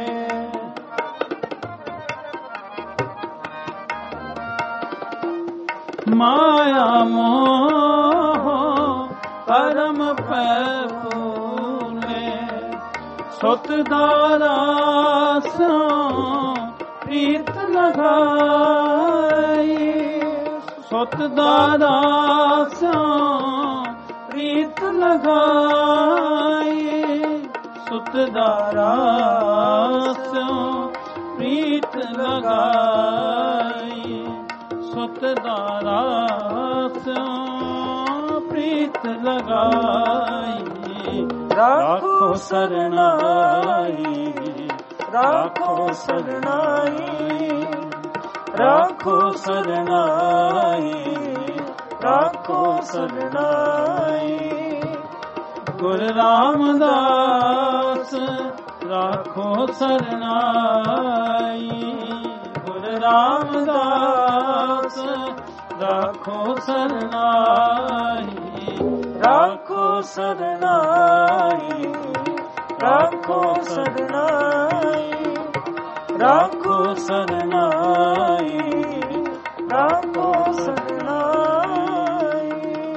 माया मोह भरम पै फूले। सुत दारा सो प्रीत लगाई, सुत दारा सो प्रीत लगाई, सुत दारा सो प्रीत लगाई, सुत दारा सो प्रीत लगाई। राखो सरनाई, राखो सरनाई, राखो सरनाई, राखो सरनाई। गुरु रामदास राखो सरनाई, गुरु रामदास राखो सरनाई, राखो सरनाई, राखो सरनाई, राखो सरनाई, राखो सरनाई।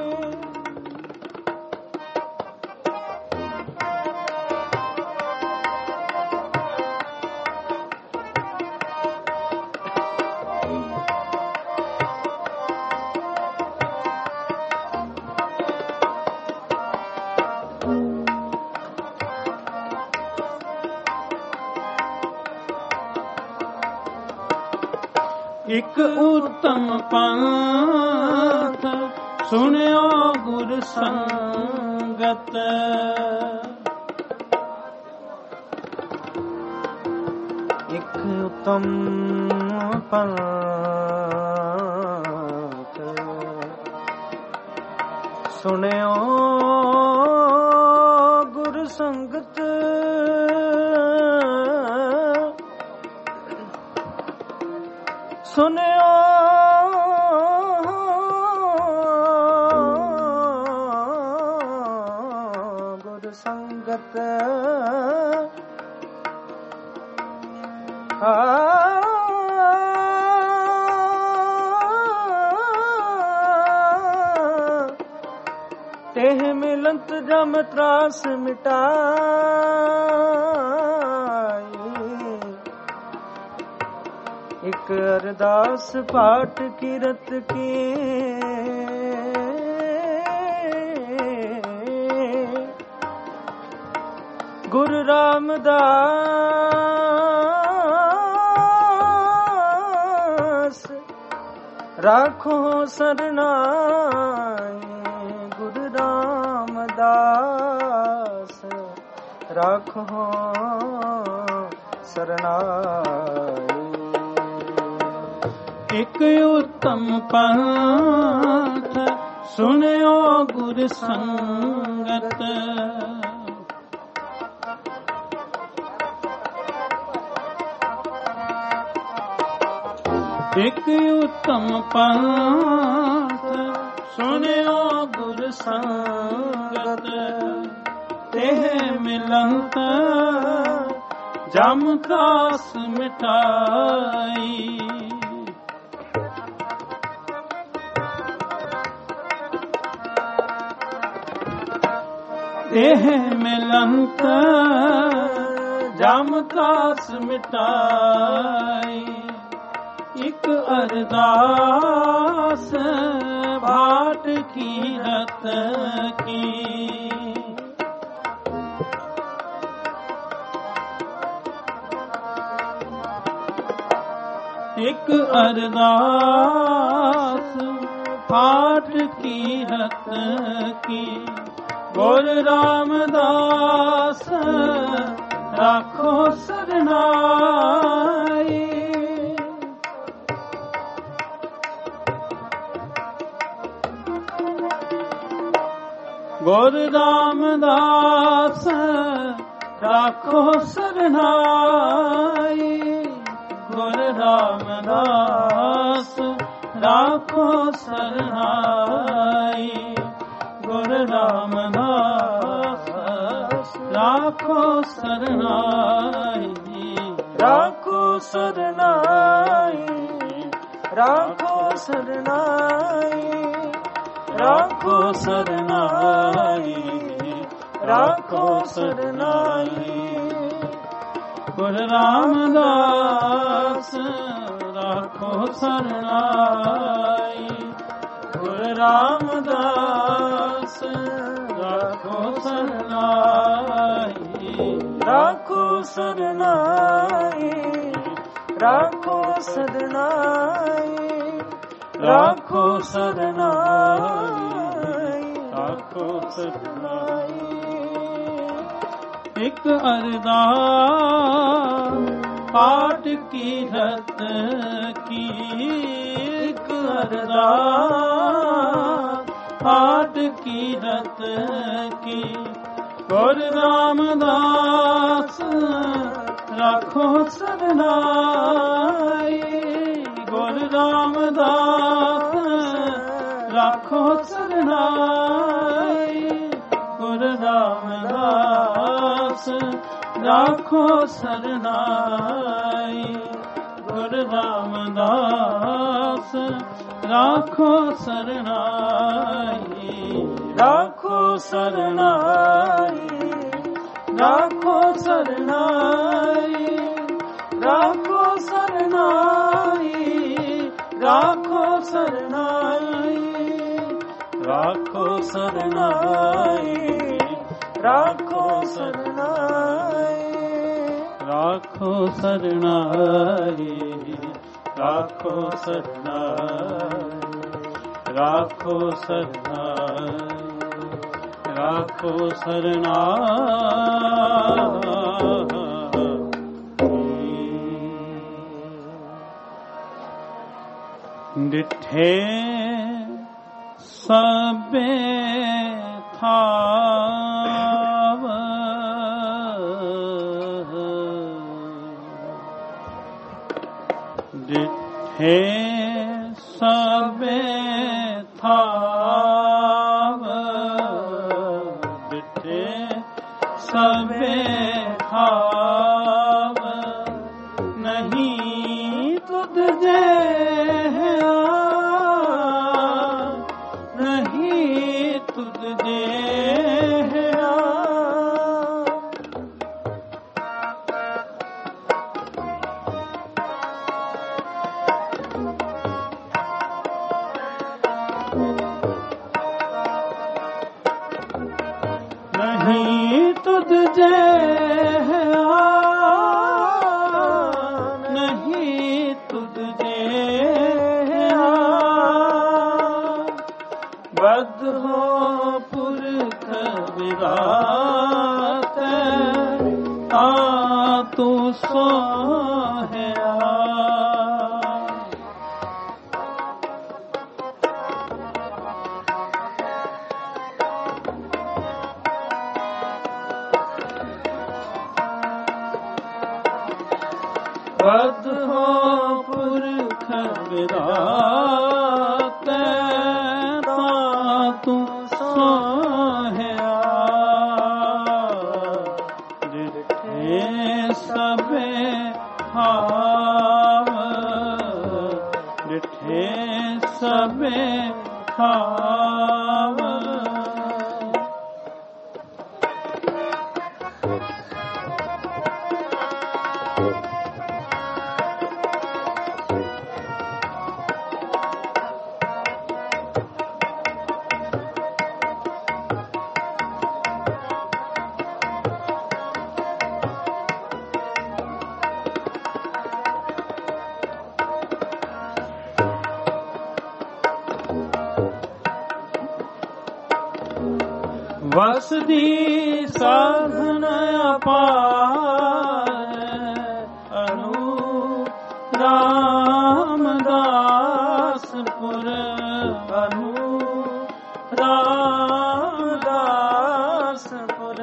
एक उत्तम पंथ सुनियो गुर संगत, एक उत्तम पंथ सुनियो गुर संगत। सुनियो गुर संगत, तेह मिलंत जम त्रास मिटाई। एक अरदास पाठ कीरत की, गुरु रामदास राखो सरनाई, गुरु रामदास राखो सरनाई। एक उत्तम पंथ सुनियो गुर संगत, एक उत्तम पंथ सुनियो गुर संगत। तेह मिलंत जम त्रास मिटाई। देह मिलंत जम त्रास मिटाई। एक अरदास भाट की रत की। एक अरदास भाट की रत की। गुरु रामदास राखो सरनाई। गुरु रामदास राखो सरनाई। गुरु रामदास राखो सरनाई। गुरु रामदास राखो सरनाई। राखो सरनाई। राखो सरनाई। राखो सरनाई। राखो सरनाई। गुरु रामदास राखो सरनाई। गुरु रामदास राखो सरनाई। राखो सरनाई। राखो सरनाई। राखो सरनाई। राखो सरनाई। एक अरदास पाठ की रत की। एक अरदास पाठ की रत की। गुरु रामदास राखो सरनाई। गुरु रामदास राखो सरनाई। गुरु रामदास राखो सरनाई। गुरु रामदास राखो सरनाई। राखो सरनाई। राखो सरनाई। राखो सरनाई। राखो सरनाई। राखो सरनाई। राखो सरनाई। राखो सरनाई। राखो सरनाई। राखो सरनाई। राखो सरनाई। डिठे सबे थाव। डिठे सबे थाव। डिठे सबे थाव। नहीं तुझ जैसा। नहीं तुझ जैसा। नहीं तुझ जैसा। नहीं तुझ जैसा। बद हो पुरख विरात आ तू सोहया। बद हो पुरख विरात तू सोहया। डिठे ਸਭੇ ਹਾਵ ਡਿਠੇ ਸਭੇ ਹਾਵ ਵਸਦੀ ਸਾਧਨ ਅਪਾਰ ਅਨੂ ਰਾਮਦਾਸਪੁਰ ਅਨੂ ਰਾਮਦਾਸਪੁਰ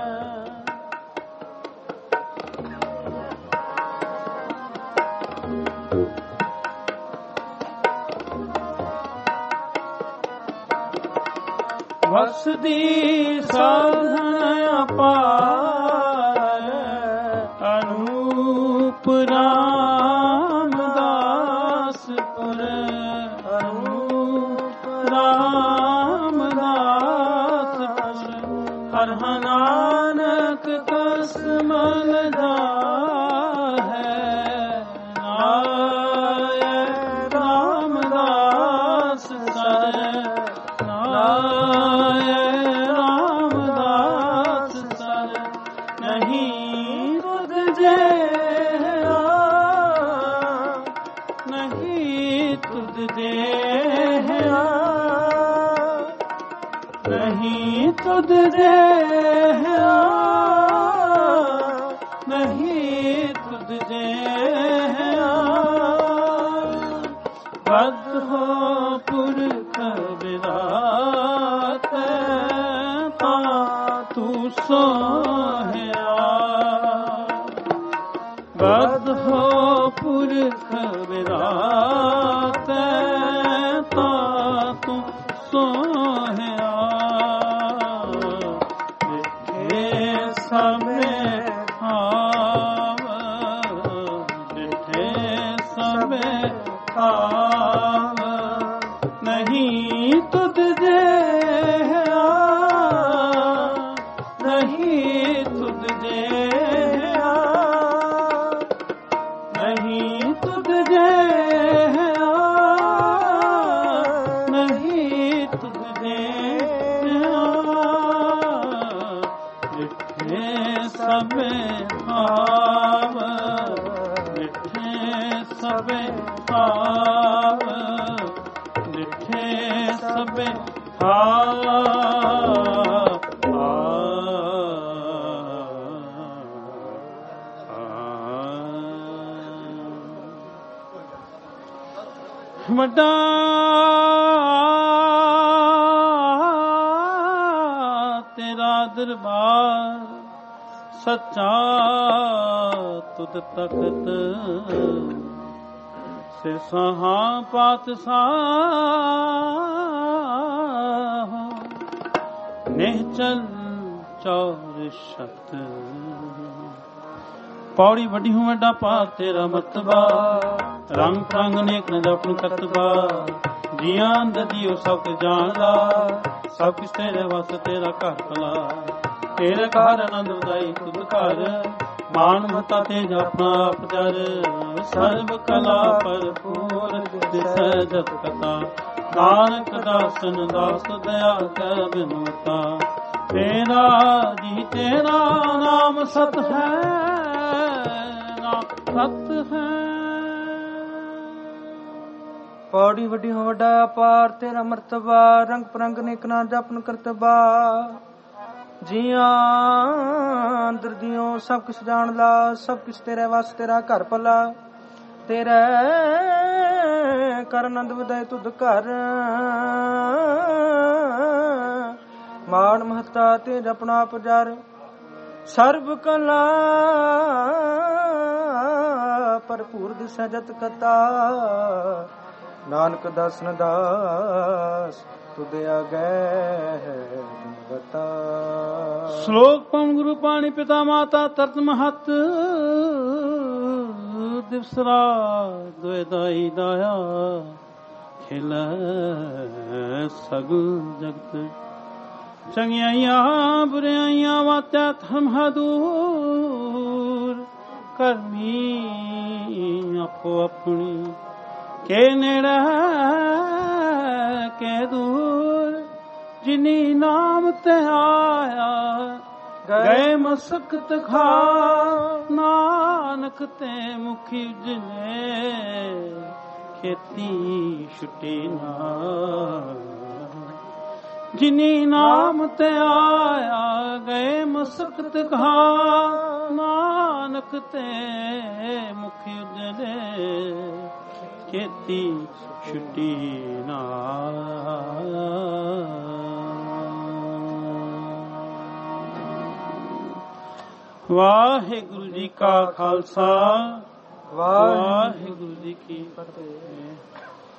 ਵਸਦੀ ਸਾਧਨ ਅਪਾਰ ਅਨੂਪ ਰਾਮਦਾਸਪੁਰ ਅਨੂਪ ਰਾਮਦਾਸਪੁਰ ਹਰ ਨਾਨਕ ਕਸਮਲ ਦਾ ਹੈ ਨਾਏ ਰਾਮਦਾਸ ਸਰ ਤੁਧ ਦੇ ਨਹੀਂ ਤੁਧ ਦੇ ਬਦ ਹੋ ਪੁਰਖ ਵਿਰਾਤ ਤਾਂ ਤੂੰ ਸੋਹਿਆ ਬਦ ਹੋ ਪੁਰਖ ਵਿਰਾਤ ਤਾਂ ਤੂੰ ਸੋਹਿਆ ਸਭੇ ਹਾਵ ਡਿਠੇ ਸਭੇ ਹਾਵ ਨਹੀਂ ਤੁਧ ਦੇ ਨਹੀਂ ਤੁਧ ਦੇ ਨਹੀਂ ਤੁਧ ਦੇ ਨਹੀਂ ਤੁਧ ਦੇ ਸਭੇ ਹਾਵ ਡਿਠੇ ਸਭੇ ਹਾਵ ਡਿਠੇ ਸਭੇ ਹਾਵ ਵੱਡਾ ਤੇਰਾ ਦਰਬਾਰ ਸੱਚਾ ਤੁਧ ਤਖਤ ਸੇ ਸਹਾ ਪਾਤਸ਼ਾਹ ਨਿਹਚਲ ਚੌਰ ਸ਼ਤ ਪੌੜੀ ਵੱਡੀ ਹੂੰ ਵੱਡਾ ਪਾ ਤੇਰਾ ਮਰਤਬਾ ਰੰਗ ਰੰਗ ਨੇਕ ਨ ਜਪਨ ਕਰਤਬਾ ਜੀਆਂ ਦਦੀਓ ਸਭ ਕੁ ਜਾਣਦਾ ਸਭ ਕਿਸ ਤੇਰੇ ਵਸ ਤੇਰਾ ਘਰ ਭਲਾ ਤੇਰੇ ਘਰ ਆਨੰਦ ਵਧਾਈ ਤੁਧ ਘਰ ਮਾਨ ਮਤਾ ਤੇ ਆਪਣਾ ਆਪ ਜਰ ਸਰਬ ਕਲਾ ਭਰਪੂਰ ਦਿਸੈ ਜਤ ਕਥਾ ਨਾਨਕ ਦਾਸਨ ਦਾਸ ਦਇਆ ਕਰ ਬਿਨੁਤਾ ਤੇਰਾ ਜੀ ਤੇਰਾ ਨਾਮ ਸਤ ਹੈ ਨਾਮ ਸਤ ਹੈ ਪੌੜੀ ਵੱਡੀ ਹੋ ਵੱਡਾ ਅਪਾਰ ਤੇਰਾ ਮਰਤਬਾ ਰੰਗ ਪਰੰਗ ਨੇਕ ਨਾ ਜਪਨ ਕਰਤਬਾ ਜੀਆਂ ਦਰਦੀਓ ਸਭ ਕੁਛ ਜਾਣਦਾ ਸਭ ਕੁਛ ਤੇਰੇ ਵਾਸ ਤੇਰਾ ਘਰ ਭਲਾ ਤੇਰੇ ਕਰ ਆਨੰਦ ਵਧਾਏ ਤੁਧ ਘਰ ਮਾਣ ਮਹਤਾ ਤੇ ਜਪਣਾ ਪੁਜਾਰ ਸਰਬ ਕਲਾ ਭਰਪੂਰ ਦਿਸੈ ਜਤ ਕਤਾ ਨਾਨਕ ਦਾਸਨ ਦਾਸ ਤੁਧ ਆਗੈ ਬਤਾ। ਸ਼ਲੋਕ ਪਵਨ ਗੁਰੂ ਪਾਣੀ ਪਿਤਾ ਮਾਤਾ ਤਰਤ ਮਹਤ ਦਿਵਸਰਾ ਦੋਇ ਦਾਈ ਦਾਇਆ ਖਿਲੈ ਸਗਲ ਜਗਤ। ਚੰਗਿਆਈਆਂ ਬੁਰਿਆਈਆਂ ਵਾਤਿਆ ਧਰਮ ਦੂਰ ਕਰਮੀ ਆਪੋ ਆਪਣੀ ਕੇ ਨੇੜੇ ਕੇ ਦੂਰ। ਜਿਨੀ ਨਾਮ ਤੇ ਆਇਆ ਗਏ ਮਸਕਤ ਖਾ ਨਾਨਕ ਤੇ ਮੁਖੀ ਉਜਲੇ ਖੇਤੀ ਛੁੱਟੀ ਨਾ। ਜਿਨੀ ਨਾਮ ਤੇ ਆਇਆ ਗਏ ਮਸਕਤ ਖਾ ਨਾਨਕ ਤੇ ਮੁਖੀ ਉਜਲੇ ਖੇਤੀ ਛੁੱਟੀ ਨਾ। ਵਾਹਿਗੁਰੂ ਜੀ ਕਾ ਖਾਲਸਾ ਵਾਹਿਗੁਰੂ ਜੀ ਕੀ ਫਤਿਹ।